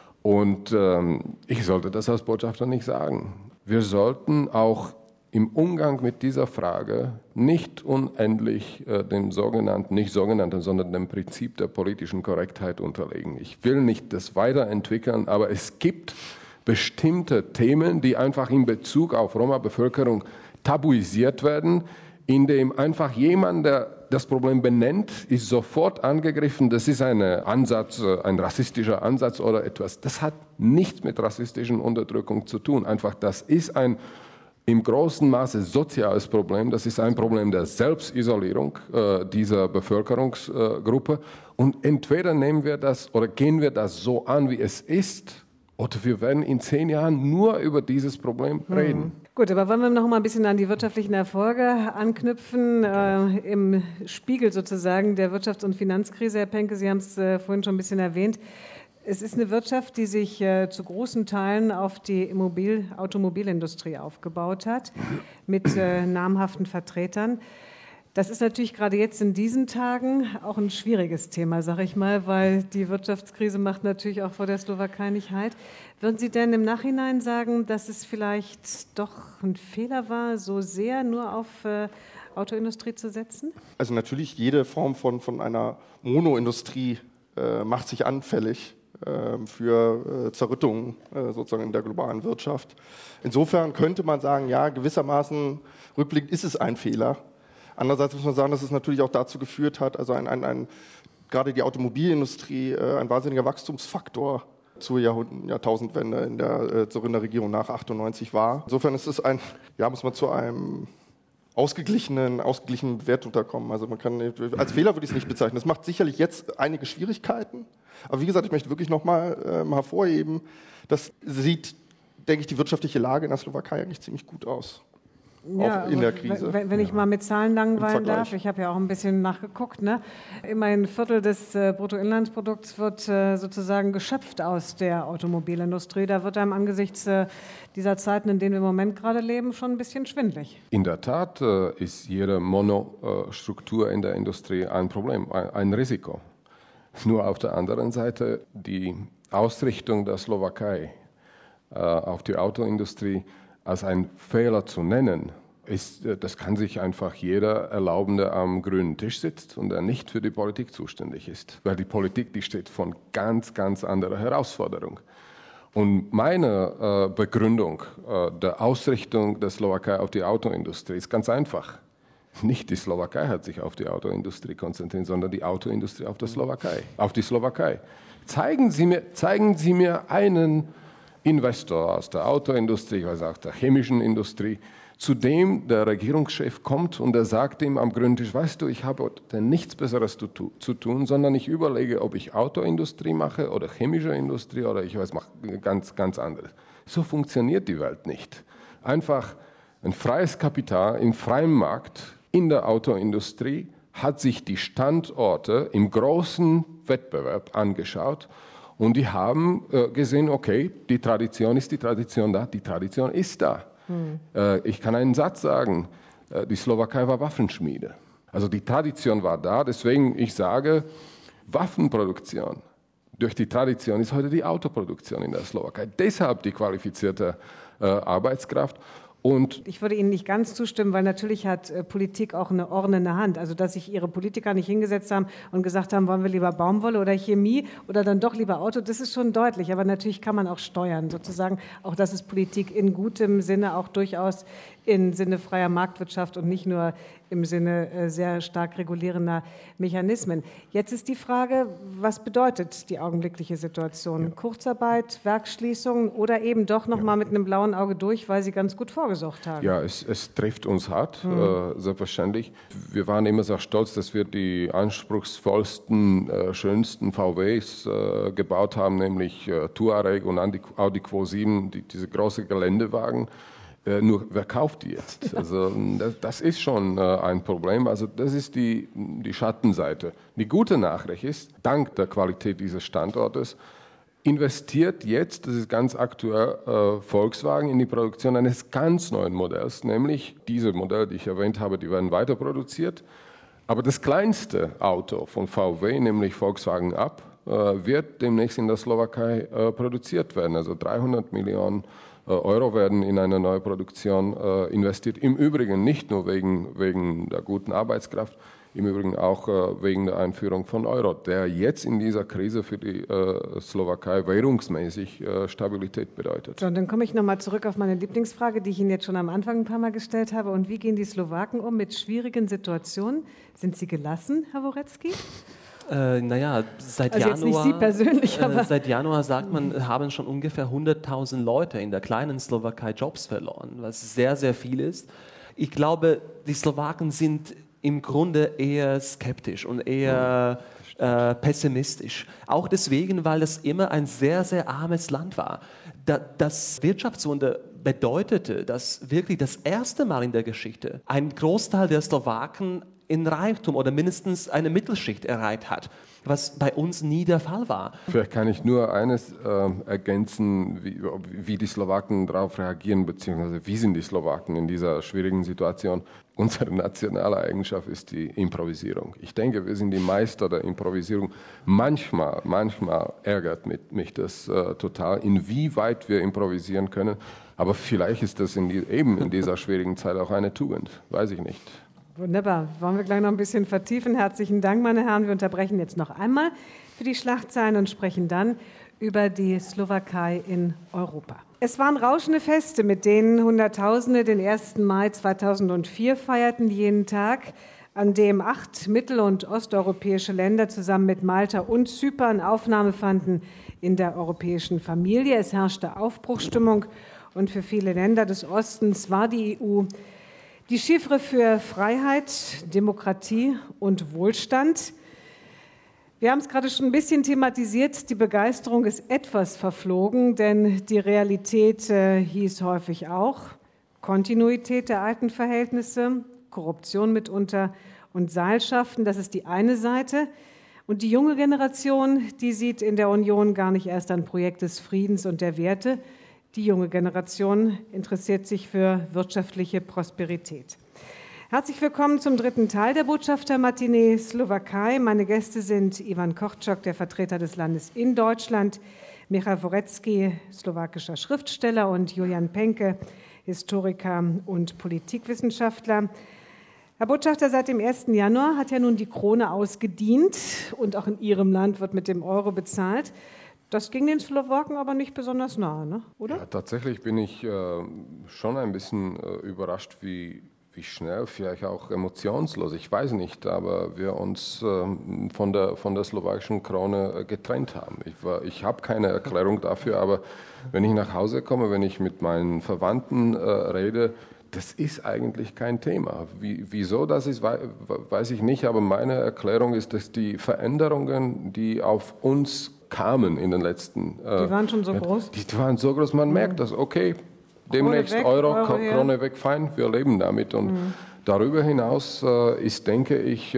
Und ähm, ich sollte das als Botschafter nicht sagen. Wir sollten auch im Umgang mit dieser Frage nicht unendlich äh, dem sogenannten, nicht sogenannten, sondern dem Prinzip der politischen Korrektheit unterlegen. Ich will nicht das weiterentwickeln, aber es gibt bestimmte Themen, die einfach in Bezug auf Roma-Bevölkerung tabuisiert werden, indem einfach jemand, der das Problem benennt, ist sofort angegriffen. Das ist ein Ansatz, ein rassistischer Ansatz oder etwas. Das hat nichts mit rassistischen Unterdrückung zu tun. Einfach, das ist ein im großen Maße soziales Problem. Das ist ein Problem der Selbstisolierung äh, dieser Bevölkerungsgruppe. Und entweder nehmen wir das oder gehen wir das so an, wie es ist, oder wir werden in zehn Jahren nur über dieses Problem reden. Hm. Gut, aber wollen wir noch mal ein bisschen an die wirtschaftlichen Erfolge anknüpfen, äh, im Spiegel sozusagen der Wirtschafts- und Finanzkrise. Herr Penke, Sie haben es äh, vorhin schon ein bisschen erwähnt. Es ist eine Wirtschaft, die sich äh, zu großen Teilen auf die Immobil- Automobilindustrie aufgebaut hat, mit äh, namhaften Vertretern. Das ist natürlich gerade jetzt in diesen Tagen auch ein schwieriges Thema, sage ich mal, weil die Wirtschaftskrise macht natürlich auch vor der Slowakei nicht Halt. Würden Sie denn im Nachhinein sagen, dass es vielleicht doch ein Fehler war, so sehr nur auf äh, Autoindustrie zu setzen? Also natürlich, jede Form von, von einer Monoindustrie äh, macht sich anfällig für äh, Zerrüttungen äh, sozusagen in der globalen Wirtschaft. Insofern könnte man sagen, ja, gewissermaßen rückblickend ist es ein Fehler. Andererseits muss man sagen, dass es natürlich auch dazu geführt hat, also ein, ein, ein, gerade die Automobilindustrie, äh, ein wahnsinniger Wachstumsfaktor zur Jahrhundert, Jahrtausendwende in der, äh, zur Regierung nach achtundneunzig war. Insofern ist es ein, ja, muss man zu einem ausgeglichenen, ausgeglichenen Wert unterkommen. Also man kann, als Fehler würde ich es nicht bezeichnen. Das macht sicherlich jetzt einige Schwierigkeiten. Aber wie gesagt, ich möchte wirklich nochmal ähm, hervorheben, das sieht, denke ich, die wirtschaftliche Lage in der Slowakei eigentlich ziemlich gut aus. Ja, auch in der Krise. Wenn, wenn ich mal mit Zahlen langweilen darf, ich habe ja auch ein bisschen nachgeguckt, ne? Immerhin ein Viertel des äh, Bruttoinlandsprodukts wird äh, sozusagen geschöpft aus der Automobilindustrie. Da wird einem angesichts äh, dieser Zeiten, in denen wir im Moment gerade leben, schon ein bisschen schwindelig. In der Tat äh, ist jede Monostruktur in der Industrie ein Problem, ein, ein Risiko. Nur auf der anderen Seite die Ausrichtung der Slowakei äh, auf die Autoindustrie als ein Fehler zu nennen, ist, das kann sich einfach jeder erlauben, der am grünen Tisch sitzt und der nicht für die Politik zuständig ist. Weil die Politik, die steht vor ganz, ganz anderer Herausforderung. Und meine äh, Begründung äh, der Ausrichtung der Slowakei auf die Autoindustrie ist ganz einfach. Nicht die Slowakei hat sich auf die Autoindustrie konzentriert, sondern die Autoindustrie auf, der Slowakei, auf die Slowakei. Zeigen Sie mir, zeigen Sie mir einen Investor aus der Autoindustrie, ich weiß auch der chemischen Industrie, zu dem der Regierungschef kommt und er sagt ihm am grünen Tisch, weißt du, ich habe nichts Besseres zu, zu tun, sondern ich überlege, ob ich Autoindustrie mache oder chemische Industrie oder ich weiß, mache ganz, ganz anderes. So funktioniert die Welt nicht. Einfach ein freies Kapital im freien Markt in der Autoindustrie hat sich die Standorte im großen Wettbewerb angeschaut. Und die haben äh, gesehen, okay, die Tradition ist die Tradition da, die Tradition ist da. Hm. Äh, ich kann einen Satz sagen, äh, die Slowakei war Waffenschmiede. Also die Tradition war da, deswegen ich sage, Waffenproduktion, durch die Tradition ist heute die Autoproduktion in der Slowakei. Deshalb die qualifizierte äh, Arbeitskraft. Und ich würde Ihnen nicht ganz zustimmen, weil natürlich hat äh, Politik auch eine ordnende Hand. Also dass sich Ihre Politiker nicht hingesetzt haben und gesagt haben, wollen wir lieber Baumwolle oder Chemie oder dann doch lieber Auto, das ist schon deutlich. Aber natürlich kann man auch steuern, sozusagen. Auch das ist Politik in gutem Sinne, auch durchaus im Sinne freier Marktwirtschaft und nicht nur im Sinne äh, sehr stark regulierender Mechanismen. Jetzt ist die Frage, was bedeutet die augenblickliche Situation? Ja. Kurzarbeit, Werksschließungen oder eben doch noch ja. mal mit einem blauen Auge durch, weil Sie ganz gut vorgesorgt haben? Ja, es, es trifft uns hart, mhm. äh, selbstverständlich. Wir waren immer sehr stolz, dass wir die anspruchsvollsten, äh, schönsten V Ws äh, gebaut haben, nämlich äh, Touareg und Audi Q sieben, die, diese großen Geländewagen. Äh, nur wer kauft die jetzt? Also das, das ist schon äh, ein Problem. Also das ist die, die Schattenseite. Die gute Nachricht ist, dank der Qualität dieses Standortes investiert jetzt, das ist ganz aktuell, äh, Volkswagen in die Produktion eines ganz neuen Modells, nämlich diese Modelle, die ich erwähnt habe, die werden weiter produziert. Aber das kleinste Auto von V W, nämlich Volkswagen Up, äh, wird demnächst in der Slowakei äh, produziert werden. Also dreihundert Millionen Euro werden in eine neue Produktion äh, investiert. Im Übrigen nicht nur wegen, wegen der guten Arbeitskraft, im Übrigen auch äh, wegen der Einführung von Euro, der jetzt in dieser Krise für die äh, Slowakei währungsmäßig äh, Stabilität bedeutet. So, und dann komme ich nochmal zurück auf meine Lieblingsfrage, die ich Ihnen jetzt schon am Anfang ein paar Mal gestellt habe. Und wie gehen die Slowaken um mit schwierigen Situationen? Sind sie gelassen, Herr Worecki? Äh, naja, seit also Januar, jetzt nicht Sie persönlich, aber äh, seit Januar sagt man, haben schon ungefähr hunderttausend Leute in der kleinen Slowakei Jobs verloren, was sehr, sehr viel ist. Ich glaube, die Slowaken sind im Grunde eher skeptisch und eher äh, pessimistisch. Auch deswegen, weil das immer ein sehr, sehr armes Land war. Da, das Wirtschaftswunder bedeutete, dass wirklich das erste Mal in der Geschichte ein Großteil der Slowaken in Reichtum oder mindestens eine Mittelschicht erreicht hat, was bei uns nie der Fall war. Vielleicht kann ich nur eines äh, ergänzen, wie, wie die Slowaken darauf reagieren, beziehungsweise wie sind die Slowaken in dieser schwierigen Situation. Unsere nationale Eigenschaft ist die Improvisierung. Ich denke, wir sind die Meister der Improvisierung. Manchmal, manchmal ärgert mich das äh, total, inwieweit wir improvisieren können. Aber vielleicht ist das in die, eben in dieser schwierigen Zeit auch eine Tugend, weiß ich nicht. Wunderbar. Wollen wir gleich noch ein bisschen vertiefen. Herzlichen Dank, meine Herren. Wir unterbrechen jetzt noch einmal für die Schlagzeilen und sprechen dann über die Slowakei in Europa. Es waren rauschende Feste, mit denen Hunderttausende den ersten Mai zweitausendvier feierten, jeden Tag, an dem acht mittel- und osteuropäische Länder zusammen mit Malta und Zypern Aufnahme fanden in der europäischen Familie. Es herrschte Aufbruchsstimmung und für viele Länder des Ostens war die E U die Chiffre für Freiheit, Demokratie und Wohlstand. Wir haben es gerade schon ein bisschen thematisiert, die Begeisterung ist etwas verflogen, denn die Realität äh, hieß häufig auch Kontinuität der alten Verhältnisse, Korruption mitunter und Seilschaften, das ist die eine Seite. Und die junge Generation, die sieht in der Union gar nicht erst ein Projekt des Friedens und der Werte. Die junge Generation interessiert sich für wirtschaftliche Prosperität. Herzlich willkommen zum dritten Teil der Botschafter-Matinee Slowakei. Meine Gäste sind Ivan Korczok, der Vertreter des Landes in Deutschland, Michal Worecki, slowakischer Schriftsteller, und Julian Penke, Historiker und Politikwissenschaftler. Herr Botschafter, seit dem ersten Januar hat ja nun die Krone ausgedient und auch in Ihrem Land wird mit dem Euro bezahlt. Das ging den Slowaken aber nicht besonders nahe, ne? Oder? Ja, tatsächlich bin ich äh, schon ein bisschen äh, überrascht, wie, wie schnell, vielleicht auch emotionslos, ich weiß nicht, aber wir uns äh, von, der, von der slowakischen Krone getrennt haben. Ich, war, ich habe keine Erklärung dafür, aber wenn ich nach Hause komme, wenn ich mit meinen Verwandten äh, rede, das ist eigentlich kein Thema. Wie, wieso das ist, weiß ich nicht, aber meine Erklärung ist, dass die Veränderungen, die auf uns kamen in den letzten... Die waren schon so äh, groß? Die, die waren so groß, man mhm. merkt das, okay, demnächst weg, Euro, Euro Krone weg, fein, wir leben damit. Und mhm. darüber hinaus äh, ist, denke ich, äh,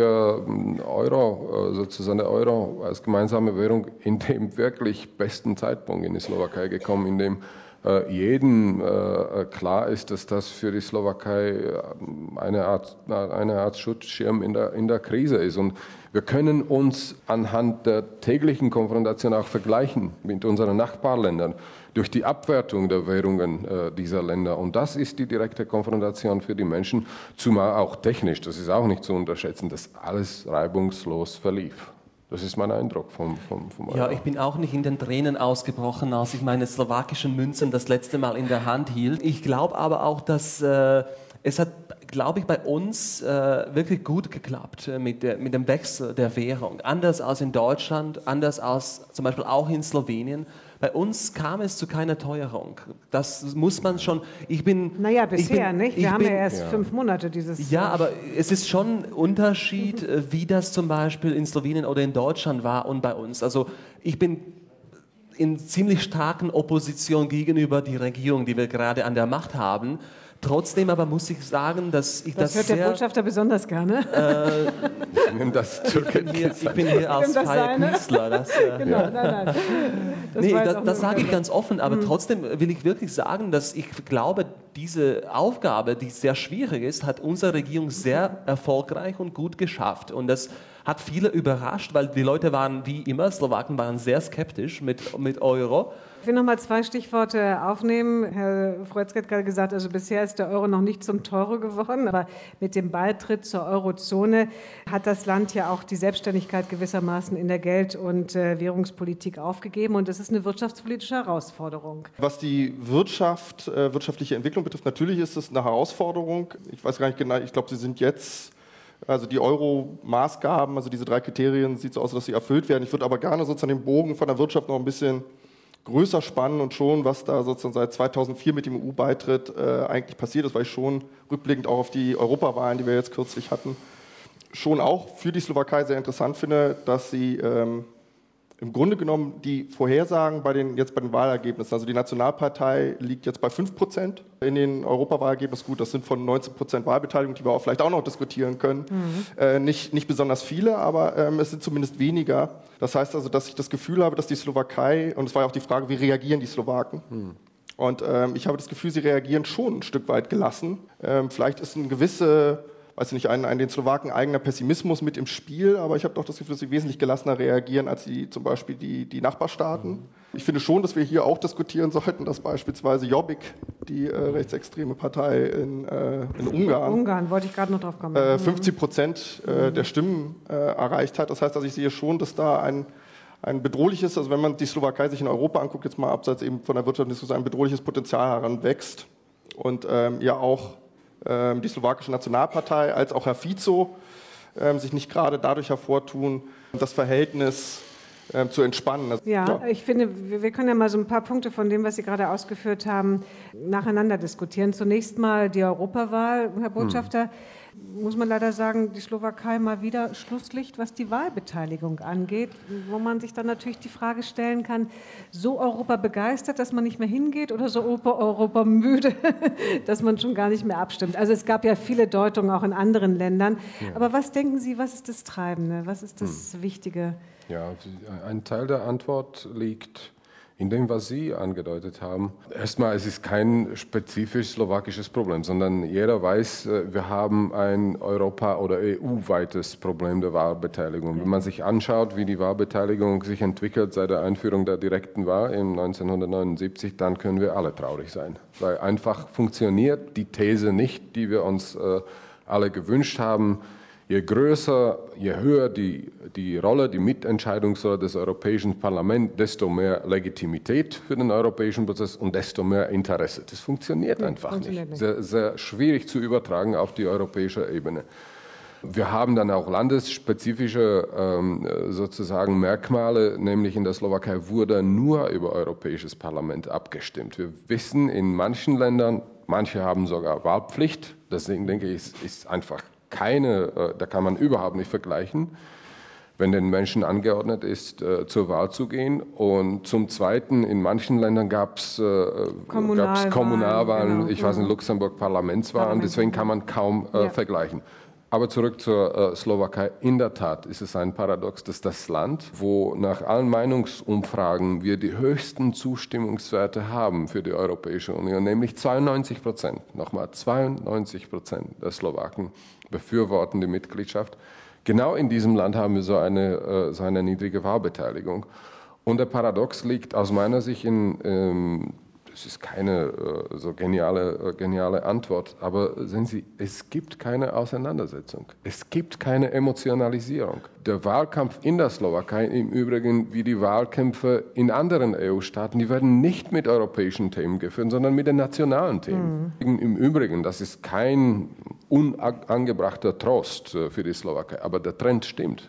Euro, äh, sozusagen der Euro als gemeinsame Währung in dem wirklich besten Zeitpunkt in die Slowakei gekommen, in dem äh, jedem äh, klar ist, dass das für die Slowakei eine Art, eine Art Schutzschirm in der, in der Krise ist. Und wir können uns anhand der täglichen Konfrontation auch vergleichen mit unseren Nachbarländern durch die Abwertung der Währungen äh, dieser Länder. Und das ist die direkte Konfrontation für die Menschen, zumal auch technisch, das ist auch nicht zu unterschätzen, dass alles reibungslos verlief. Das ist mein Eindruck vom, vom, vom Euro. Ja, ich bin auch nicht in den Tränen ausgebrochen, als ich meine slowakischen Münzen das letzte Mal in der Hand hielt. Ich glaube aber auch, dass äh, es hat, glaube ich, bei uns äh, wirklich gut geklappt äh, mit, der, mit dem Wechsel der Währung. Anders als in Deutschland, anders als zum Beispiel auch in Slowenien. Bei uns kam es zu keiner Teuerung. Das muss man schon. Ich bin. Naja, bisher bin, nicht. Wir haben bin, ja erst ja. fünf Monate dieses. Ja, aber es ist schon ein Unterschied, wie das zum Beispiel in Slowenien oder in Deutschland war und bei uns. Also ich bin in ziemlich starken Opposition gegenüber der Regierung, die wir gerade an der Macht haben. Trotzdem aber muss ich sagen, dass ich das, das hört sehr... der Botschafter besonders gerne. Äh, Ich nehme das zur ich, bin hier, Kenntnis. ich bin hier als das freier seine? Künstler. Das, äh, Genau, Ja. nein, nein. Das nee, war jetzt das, auch das nur- sage ich ganz offen, aber trotzdem will ich wirklich sagen, dass ich glaube, diese Aufgabe, die sehr schwierig ist, hat unsere Regierung sehr erfolgreich und gut geschafft. Und das hat viele überrascht, weil die Leute waren, wie immer, Slowaken waren sehr skeptisch mit, mit Euro. Ich will noch mal zwei Stichworte aufnehmen. Herr Freuzke hat gerade gesagt, also bisher ist der Euro noch nicht zum Teuro geworden, aber mit dem Beitritt zur Eurozone hat das Land ja auch die Selbstständigkeit gewissermaßen in der Geld- und äh, Währungspolitik aufgegeben und das ist eine wirtschaftspolitische Herausforderung. Was die Wirtschaft, äh, wirtschaftliche Entwicklung betrifft, natürlich ist es eine Herausforderung. Ich weiß gar nicht genau, ich glaube, sie sind jetzt, also die Euro-Maßgaben, also diese drei Kriterien, sieht so aus, dass sie erfüllt werden. Ich würde aber gerne sozusagen den Bogen von der Wirtschaft noch ein bisschen größer spannen und schon, was da sozusagen seit zweitausendvier mit dem E U-Beitritt äh, eigentlich passiert ist, weil ich schon rückblickend auch auf die Europawahlen, die wir jetzt kürzlich hatten, schon auch für die Slowakei sehr interessant finde, dass sie ähm, im Grunde genommen die Vorhersagen bei den, jetzt bei den Wahlergebnissen, also die Nationalpartei liegt jetzt bei fünf Prozent in den Europawahlergebnissen, gut, das sind von neunzehn Prozent Wahlbeteiligung, die wir auch vielleicht auch noch diskutieren können, mhm. äh, nicht, nicht besonders viele, aber ähm, es sind zumindest weniger. Das heißt also, dass ich das Gefühl habe, dass die Slowakei, und es war ja auch die Frage, wie reagieren die Slowaken? Mhm. Und ähm, ich habe das Gefühl, sie reagieren schon ein Stück weit gelassen. Ähm, vielleicht ist eine gewisse, weiß ich nicht, ein, ein den Slowaken eigener Pessimismus mit im Spiel, aber ich habe doch das Gefühl, dass sie wesentlich gelassener reagieren als die, zum Beispiel die, die Nachbarstaaten. Mhm. Ich finde schon, dass wir hier auch diskutieren sollten, dass beispielsweise Jobbik, die äh, rechtsextreme Partei in, äh, in Ungarn, Ungarn, wollte ich gerade noch drauf kommen. äh, fünfzig Prozent äh, der Stimmen äh, erreicht hat. Das heißt, also ich sehe schon, dass da ein, ein bedrohliches, also wenn man die Slowakei sich in Europa anguckt, jetzt mal abseits eben von der Wirtschaft, ist ein bedrohliches Potenzial heranwächst und ähm, ja auch ähm, die slowakische Nationalpartei als auch Herr Fico ähm, sich nicht gerade dadurch hervortun, das Verhältnis ähm, zu entspannen. Also, ja, ja, ich finde, wir, wir können ja mal so ein paar Punkte von dem, was Sie gerade ausgeführt haben, nacheinander diskutieren. Zunächst mal die Europawahl, Herr Botschafter. Hm. Muss man leider sagen, die Slowakei mal wieder Schlusslicht, was die Wahlbeteiligung angeht, wo man sich dann natürlich die Frage stellen kann, so Europa begeistert, dass man nicht mehr hingeht oder so Europa müde, dass man schon gar nicht mehr abstimmt. Also es gab ja viele Deutungen auch in anderen Ländern. Ja. Aber was denken Sie, was ist das Treibende, was ist das hm. Wichtige? Ja, ein Teil der Antwort liegt in dem, was Sie angedeutet haben. Erstmal, es ist kein spezifisch slowakisches Problem, sondern jeder weiß, wir haben ein Europa- oder E U-weites Problem der Wahlbeteiligung. Wenn man sich anschaut, wie die Wahlbeteiligung sich entwickelt seit der Einführung der direkten Wahl in neunzehnhundertneunundsiebzig, dann können wir alle traurig sein. Weil einfach funktioniert die These nicht, die wir uns äh, alle gewünscht haben. Je größer, je höher die, die Rolle, die Mitentscheidungsrolle des Europäischen Parlaments, desto mehr Legitimität für den europäischen Prozess und desto mehr Interesse. Das funktioniert ja, einfach funktioniert nicht. nicht. Sehr, sehr schwierig zu übertragen auf die europäische Ebene. Wir haben dann auch landesspezifische ähm, sozusagen Merkmale, nämlich in der Slowakei wurde nur über Europäisches Parlament abgestimmt. Wir wissen, in manchen Ländern, manche haben sogar Wahlpflicht, deswegen denke ich, ist, ist einfach keine, da kann man überhaupt nicht vergleichen, wenn den Menschen angeordnet ist, zur Wahl zu gehen. Und zum Zweiten, in manchen Ländern gab es Kommunalwahlen, Kommunalwahlen genau. Ich weiß nicht, Luxemburg Parlamentswahlen, deswegen kann man kaum äh, ja. vergleichen. Aber zurück zur äh, Slowakei. In der Tat ist es ein Paradox, dass das Land, wo nach allen Meinungsumfragen wir die höchsten Zustimmungswerte haben für die Europäische Union, nämlich zweiundneunzig Prozent, nochmal zweiundneunzig Prozent der Slowaken befürworten die Mitgliedschaft. Genau in diesem Land haben wir so eine, äh, so eine niedrige Wahlbeteiligung. Und der Paradox liegt aus meiner Sicht in, ähm, das ist keine äh, so geniale, äh, geniale Antwort, aber sehen Sie, es gibt keine Auseinandersetzung. Es gibt keine Emotionalisierung. Der Wahlkampf in der Slowakei, im Übrigen wie die Wahlkämpfe in anderen E U-Staaten, die werden nicht mit europäischen Themen geführt, sondern mit den nationalen Themen. Mhm. Im Übrigen, das ist kein unangebrachter Trost äh, für die Slowakei, aber der Trend stimmt.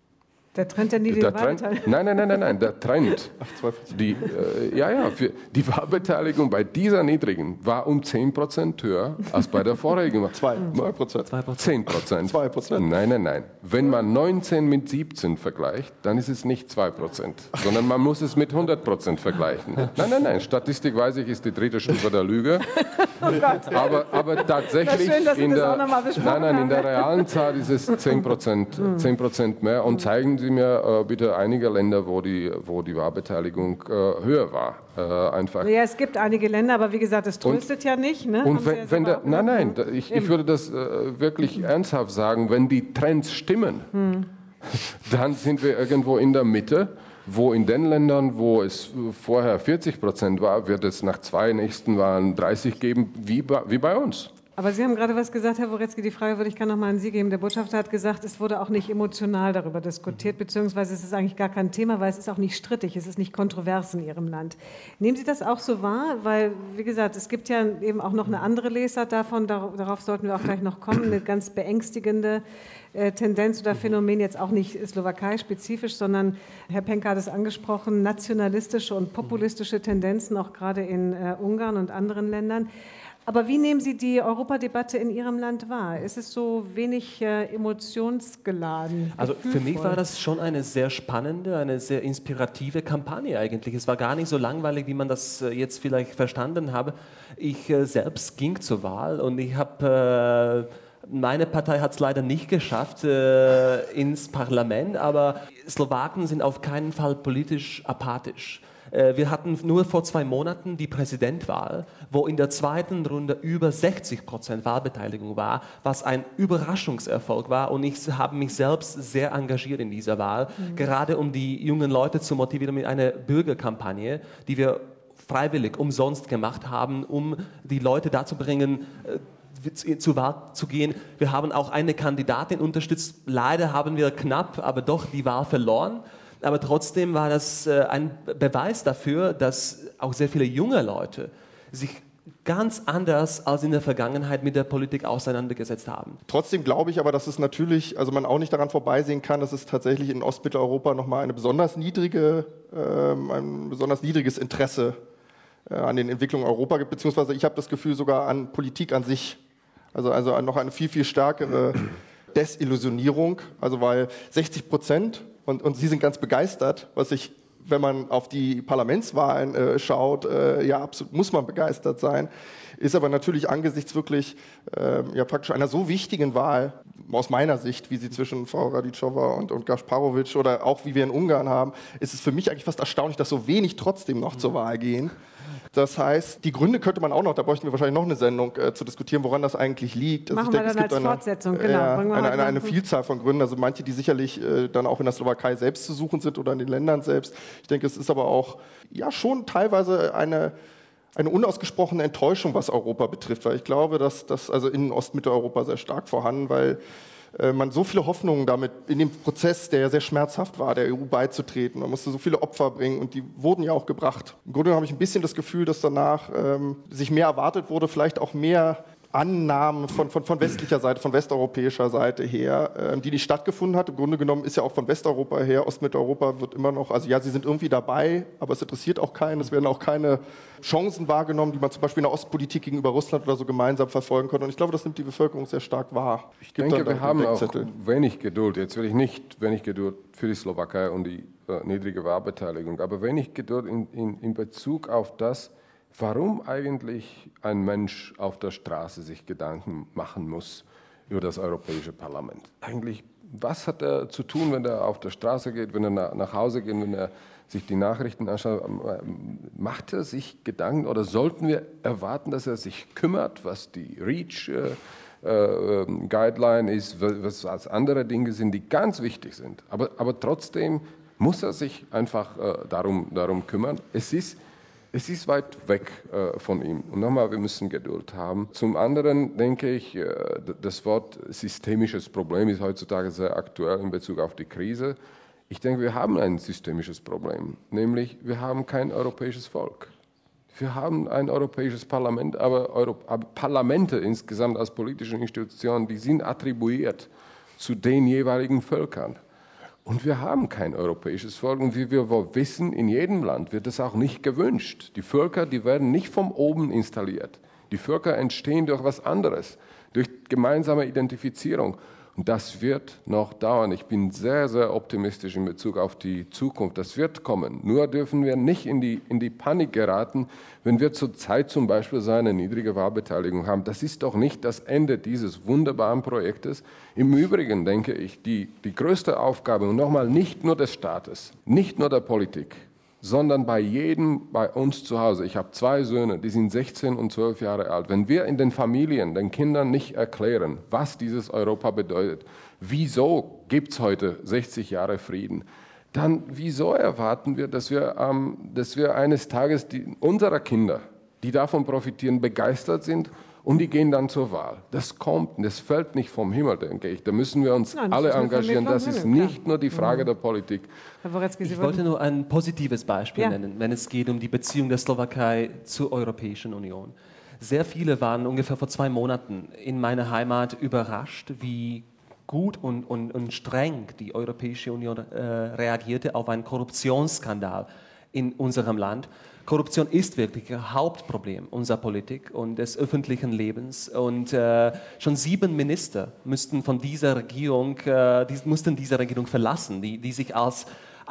Der Trend der niedrigen Wahlbeteiligung? Nein, nein, nein, nein, nein, der Trend. Die, äh, ja, ja, für die Wahlbeteiligung bei dieser niedrigen war um zehn Prozent höher als bei der vorigen. zwei Prozent. zehn Prozent. zwei Prozent. Nein, nein, nein. Wenn man neunzehn mit siebzehn vergleicht, dann ist es nicht zwei Prozent, sondern man muss es mit hundert Prozent vergleichen. Nein, nein, nein. Statistisch weiß ich, ist die dritte Stufe der Lüge. Oh Gott. Aber, aber tatsächlich, schön, dass in, das der, auch noch mal besprochen nein, nein, in haben. der realen Zahl ist es zehn Prozent, zehn Prozent mehr. Und zeigen Sie mir äh, bitte einige Länder, wo die, wo die Wahlbeteiligung äh, höher war. Äh, einfach. Ja, es gibt einige Länder, aber wie gesagt, das tröstet und, ja nicht. Ne? Und wenn, ja wenn der, nein, nein, ich, ich würde das äh, wirklich mhm. ernsthaft sagen, wenn die Trends stimmen, mhm. dann sind wir irgendwo in der Mitte, wo in den Ländern, wo es vorher vierzig Prozent war, wird es nach zwei nächsten Wahlen dreißig geben, wie bei, wie bei uns. Aber Sie haben gerade was gesagt, Herr Worecki, die Frage würde ich gerne noch mal an Sie geben. Der Botschafter hat gesagt, es wurde auch nicht emotional darüber diskutiert, beziehungsweise es ist eigentlich gar kein Thema, weil es ist auch nicht strittig, es ist nicht kontrovers in Ihrem Land. Nehmen Sie das auch so wahr? Weil, wie gesagt, es gibt ja eben auch noch eine andere Lesart davon, darauf sollten wir auch gleich noch kommen, eine ganz beängstigende äh, Tendenz oder Phänomen, jetzt auch nicht Slowakei-spezifisch, sondern, Herr Penka hat es angesprochen, nationalistische und populistische Tendenzen, auch gerade in äh, Ungarn und anderen Ländern. Aber wie nehmen Sie die Europadebatte in Ihrem Land wahr? Ist es so wenig äh, emotionsgeladen? Also für mich war das schon eine sehr spannende, eine sehr inspirative Kampagne eigentlich. Es war gar nicht so langweilig, wie man das äh, jetzt vielleicht verstanden habe. Ich äh, selbst ging zur Wahl und ich habe... Äh, Meine Partei hat es leider nicht geschafft äh, ins Parlament, aber Slowaken sind auf keinen Fall politisch apathisch. Äh, wir hatten nur vor zwei Monaten die Präsidentwahl, wo in der zweiten Runde über sechzig Prozent Wahlbeteiligung war, was ein Überraschungserfolg war. Und ich habe mich selbst sehr engagiert in dieser Wahl, mhm. gerade um die jungen Leute zu motivieren mit einer Bürgerkampagne, die wir freiwillig umsonst gemacht haben, um die Leute dazu bringen, äh, zur Wahl zu gehen. Wir haben auch eine Kandidatin unterstützt. Leider haben wir knapp, aber doch die Wahl verloren. Aber trotzdem war das äh, ein Beweis dafür, dass auch sehr viele junge Leute sich ganz anders als in der Vergangenheit mit der Politik auseinandergesetzt haben. Trotzdem glaube ich aber, dass es natürlich, also man auch nicht daran vorbeisehen kann, dass es tatsächlich in Ostmitteleuropa nochmal eine besonders niedrige, äh, ein besonders niedriges Interesse äh, an den Entwicklungen Europa gibt, beziehungsweise ich habe das Gefühl sogar an Politik an sich. Also, also noch eine viel, viel stärkere Desillusionierung, also weil sechzig Prozent und, und Sie sind ganz begeistert, was ich, wenn man auf die Parlamentswahlen äh, schaut, äh, ja, absolut muss man begeistert sein, ist aber natürlich angesichts wirklich äh, ja, praktisch einer so wichtigen Wahl, aus meiner Sicht, wie sie zwischen Frau Radicova und, und Gasparovic oder auch wie wir in Ungarn haben, ist es für mich eigentlich fast erstaunlich, dass so wenig trotzdem noch mhm. zur Wahl gehen. Das heißt, die Gründe könnte man auch noch, da bräuchten wir wahrscheinlich noch eine Sendung äh, zu diskutieren, woran das eigentlich liegt. Also Machen ich wir denke, dann es gibt als eine, Fortsetzung, genau. Äh, eine, eine, eine Vielzahl von Gründen, also manche, die sicherlich äh, dann auch in der Slowakei selbst zu suchen sind oder in den Ländern selbst. Ich denke, es ist aber auch ja schon teilweise eine, eine unausgesprochene Enttäuschung, was Europa betrifft, weil ich glaube, dass das also in Ostmitteleuropa sehr stark vorhanden, weil man so viele Hoffnungen damit in dem Prozess, der ja sehr schmerzhaft war, der E U beizutreten. Man musste so viele Opfer bringen und die wurden ja auch gebracht. Im Grunde habe ich ein bisschen das Gefühl, dass danach ähm, sich mehr erwartet wurde, vielleicht auch mehr Annahmen von, von, von westlicher Seite, von westeuropäischer Seite her, ähm, die nicht stattgefunden hat. Im Grunde genommen ist ja auch von Westeuropa her, Ostmitteleuropa wird immer noch, also ja, sie sind irgendwie dabei, aber es interessiert auch keinen. Es werden auch keine Chancen wahrgenommen, die man zum Beispiel in der Ostpolitik gegenüber Russland oder so gemeinsam verfolgen konnte. Und ich glaube, das nimmt die Bevölkerung sehr stark wahr. Ich denke, wir haben auch wenig Geduld. Jetzt will ich nicht wenig Geduld für die Slowakei und die äh, niedrige Wahlbeteiligung, aber wenig Geduld in, in, in Bezug auf das, warum eigentlich ein Mensch auf der Straße sich Gedanken machen muss über das Europäische Parlament. Eigentlich, was hat er zu tun, wenn er auf der Straße geht, wenn er nach Hause geht, wenn er sich die Nachrichten anschaut? Macht er sich Gedanken oder sollten wir erwarten, dass er sich kümmert, was die REACH äh, äh, Guideline ist, was als andere Dinge sind, die ganz wichtig sind. Aber, aber trotzdem muss er sich einfach äh, darum, darum kümmern. Es ist Es ist weit weg äh, von ihm. Und nochmal, wir müssen Geduld haben. Zum anderen denke ich, äh, das Wort systemisches Problem ist heutzutage sehr aktuell in Bezug auf die Krise. Ich denke, wir haben ein systemisches Problem, nämlich wir haben kein europäisches Volk. Wir haben ein europäisches Parlament, aber, Euro aber Parlamente insgesamt als politische Institutionen, die sind attribuiert zu den jeweiligen Völkern. Und wir haben kein europäisches Volk. Und wie wir wissen, in jedem Land wird das auch nicht gewünscht. Die Völker, die werden nicht von oben installiert. Die Völker entstehen durch was anderes, durch gemeinsame Identifizierung. Und das wird noch dauern. Ich bin sehr, sehr optimistisch in Bezug auf die Zukunft. Das wird kommen. Nur dürfen wir nicht in die, in die Panik geraten, wenn wir zurzeit zum Beispiel so eine niedrige Wahlbeteiligung haben. Das ist doch nicht das Ende dieses wunderbaren Projektes. Im Übrigen denke ich, die, die größte Aufgabe, und nochmal nicht nur des Staates, nicht nur der Politik, sondern bei jedem, bei uns zu Hause. Ich habe zwei Söhne, die sind sechzehn und zwölf Jahre alt. Wenn wir in den Familien den Kindern nicht erklären, was dieses Europa bedeutet, wieso gibt es heute sechzig Jahre Frieden, dann wieso erwarten wir, dass wir, ähm, dass wir eines Tages die, unsere Kinder, die davon profitieren, begeistert sind und die gehen dann zur Wahl. Das kommt, das fällt nicht vom Himmel, denke ich. Da müssen wir uns Nein, alle engagieren. Das ist nicht nur die Frage der Politik. Herr Worecki, ich wollte nur ein positives Beispiel ja. nennen, wenn es geht um die Beziehung der Slowakei zur Europäischen Union. Sehr viele waren ungefähr vor zwei Monaten in meiner Heimat überrascht, wie gut und, und, und streng die Europäische Union äh, reagierte auf einen Korruptionsskandal in unserem Land. Korruption ist wirklich ein Hauptproblem unserer Politik und des öffentlichen Lebens. Und äh, schon sieben Minister müssten von dieser Regierung, äh, die, mussten diese Regierung verlassen, die, die sich als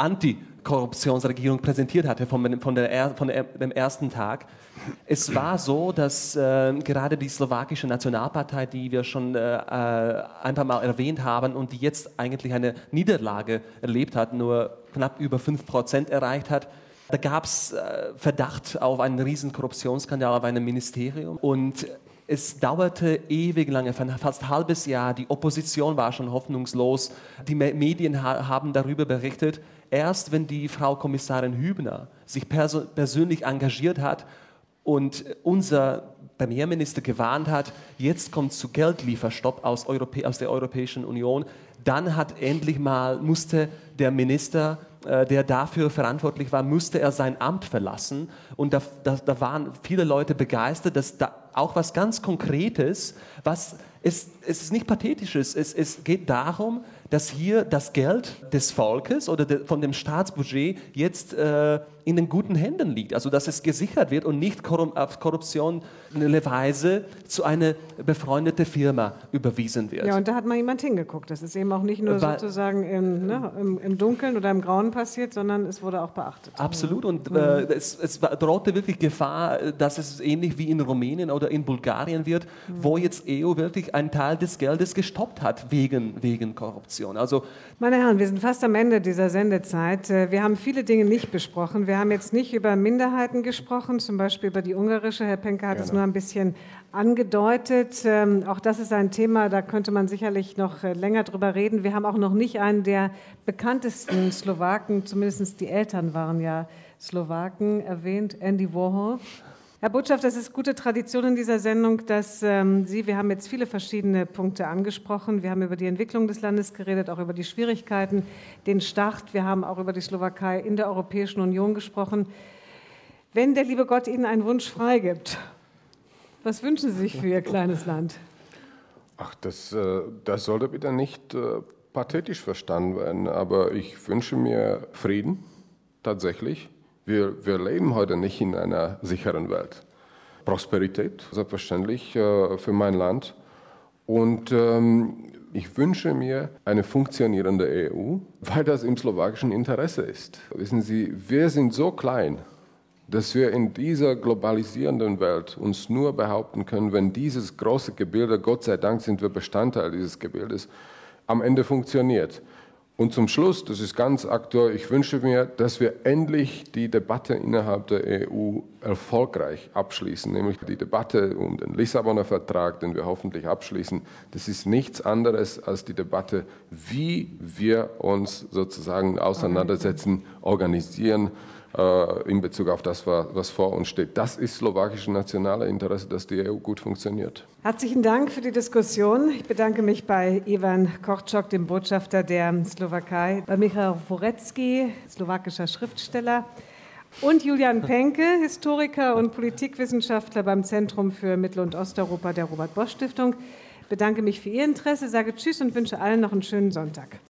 Antikorruptionsregierung präsentiert hatte von, von, der, von der, dem ersten Tag. Es war so, dass äh, gerade die slowakische Nationalpartei, die wir schon äh, ein paar Mal erwähnt haben und die jetzt eigentlich eine Niederlage erlebt hat, nur knapp über fünf Prozent erreicht hat, da gab es äh, Verdacht auf einen riesen Korruptionsskandal auf einem Ministerium und es dauerte ewig lange, fast ein halbes Jahr. Die Opposition war schon hoffnungslos. Die Medien ha- haben darüber berichtet. Erst wenn die Frau Kommissarin Hübner sich perso- persönlich engagiert hat und unser Premierminister gewarnt hat, jetzt kommt zu Geldlieferstopp aus, Europä- aus der Europäischen Union, dann hat endlich mal, musste der Minister, äh, der dafür verantwortlich war, musste er sein Amt verlassen. Und da, da, da waren viele Leute begeistert, dass da auch was ganz Konkretes, was es, es ist nicht Pathetisches, es, es geht darum, dass hier das Geld des Volkes oder de, von dem Staatsbudget jetzt äh, in den guten Händen liegt. Also dass es gesichert wird und nicht korrup- auf korruptionelle Weise zu einer befreundeten Firma überwiesen wird. Ja, und da hat mal jemand hingeguckt. Das ist eben auch nicht nur Weil, sozusagen im, ne, im, im Dunkeln oder im Grauen passiert, sondern es wurde auch beachtet. Absolut. Und mhm. äh, es, es drohte wirklich Gefahr, dass es ähnlich wie in Rumänien oder in Bulgarien wird, mhm. wo jetzt E U wirklich einen Teil des Geldes gestoppt hat wegen, wegen Korruption. Also, meine Herren, wir sind fast am Ende dieser Sendezeit. Wir haben viele Dinge nicht besprochen. Wir haben jetzt nicht über Minderheiten gesprochen, zum Beispiel über die ungarische. Herr Penka hat Gerne. es nur ein bisschen angedeutet. Ähm, auch das ist ein Thema, da könnte man sicherlich noch äh, länger drüber reden. Wir haben auch noch nicht einen der bekanntesten Slowaken, zumindest die Eltern waren ja Slowaken, erwähnt, Andy Warhol. Herr Botschafter, es ist gute Tradition in dieser Sendung, dass ähm, Sie, wir haben jetzt viele verschiedene Punkte angesprochen. Wir haben über die Entwicklung des Landes geredet, auch über die Schwierigkeiten, den Start. Wir haben auch über die Slowakei in der Europäischen Union gesprochen. Wenn der liebe Gott Ihnen einen Wunsch freigibt, was wünschen Sie sich für Ihr kleines Land? Ach, das, äh, das sollte bitte nicht äh, pathetisch verstanden werden, aber ich wünsche mir Frieden, tatsächlich. Wir, wir leben heute nicht in einer sicheren Welt. Prosperität, selbstverständlich äh, für mein Land. Und ähm, ich wünsche mir eine funktionierende E U, weil das im slowakischen Interesse ist. Wissen Sie, wir sind so klein dass wir in dieser globalisierenden Welt uns nur behaupten können, wenn dieses große Gebilde, Gott sei Dank sind wir Bestandteil dieses Gebildes, am Ende funktioniert. Und zum Schluss, das ist ganz aktuell, ich wünsche mir, dass wir endlich die Debatte innerhalb der E U erfolgreich abschließen, nämlich die Debatte um den Lissabonner Vertrag, den wir hoffentlich abschließen. Das ist nichts anderes als die Debatte, wie wir uns sozusagen auseinandersetzen, organisieren, in Bezug auf das, was vor uns steht. Das ist slowakisches nationales Interesse, dass die E U gut funktioniert. Herzlichen Dank für die Diskussion. Ich bedanke mich bei Ivan Korczok, dem Botschafter der Slowakei, bei Michał Worecki, slowakischer Schriftsteller, und Julian Penke, Historiker und Politikwissenschaftler beim Zentrum für Mittel- und Osteuropa der Robert-Bosch-Stiftung. Ich bedanke mich für Ihr Interesse, sage Tschüss und wünsche allen noch einen schönen Sonntag.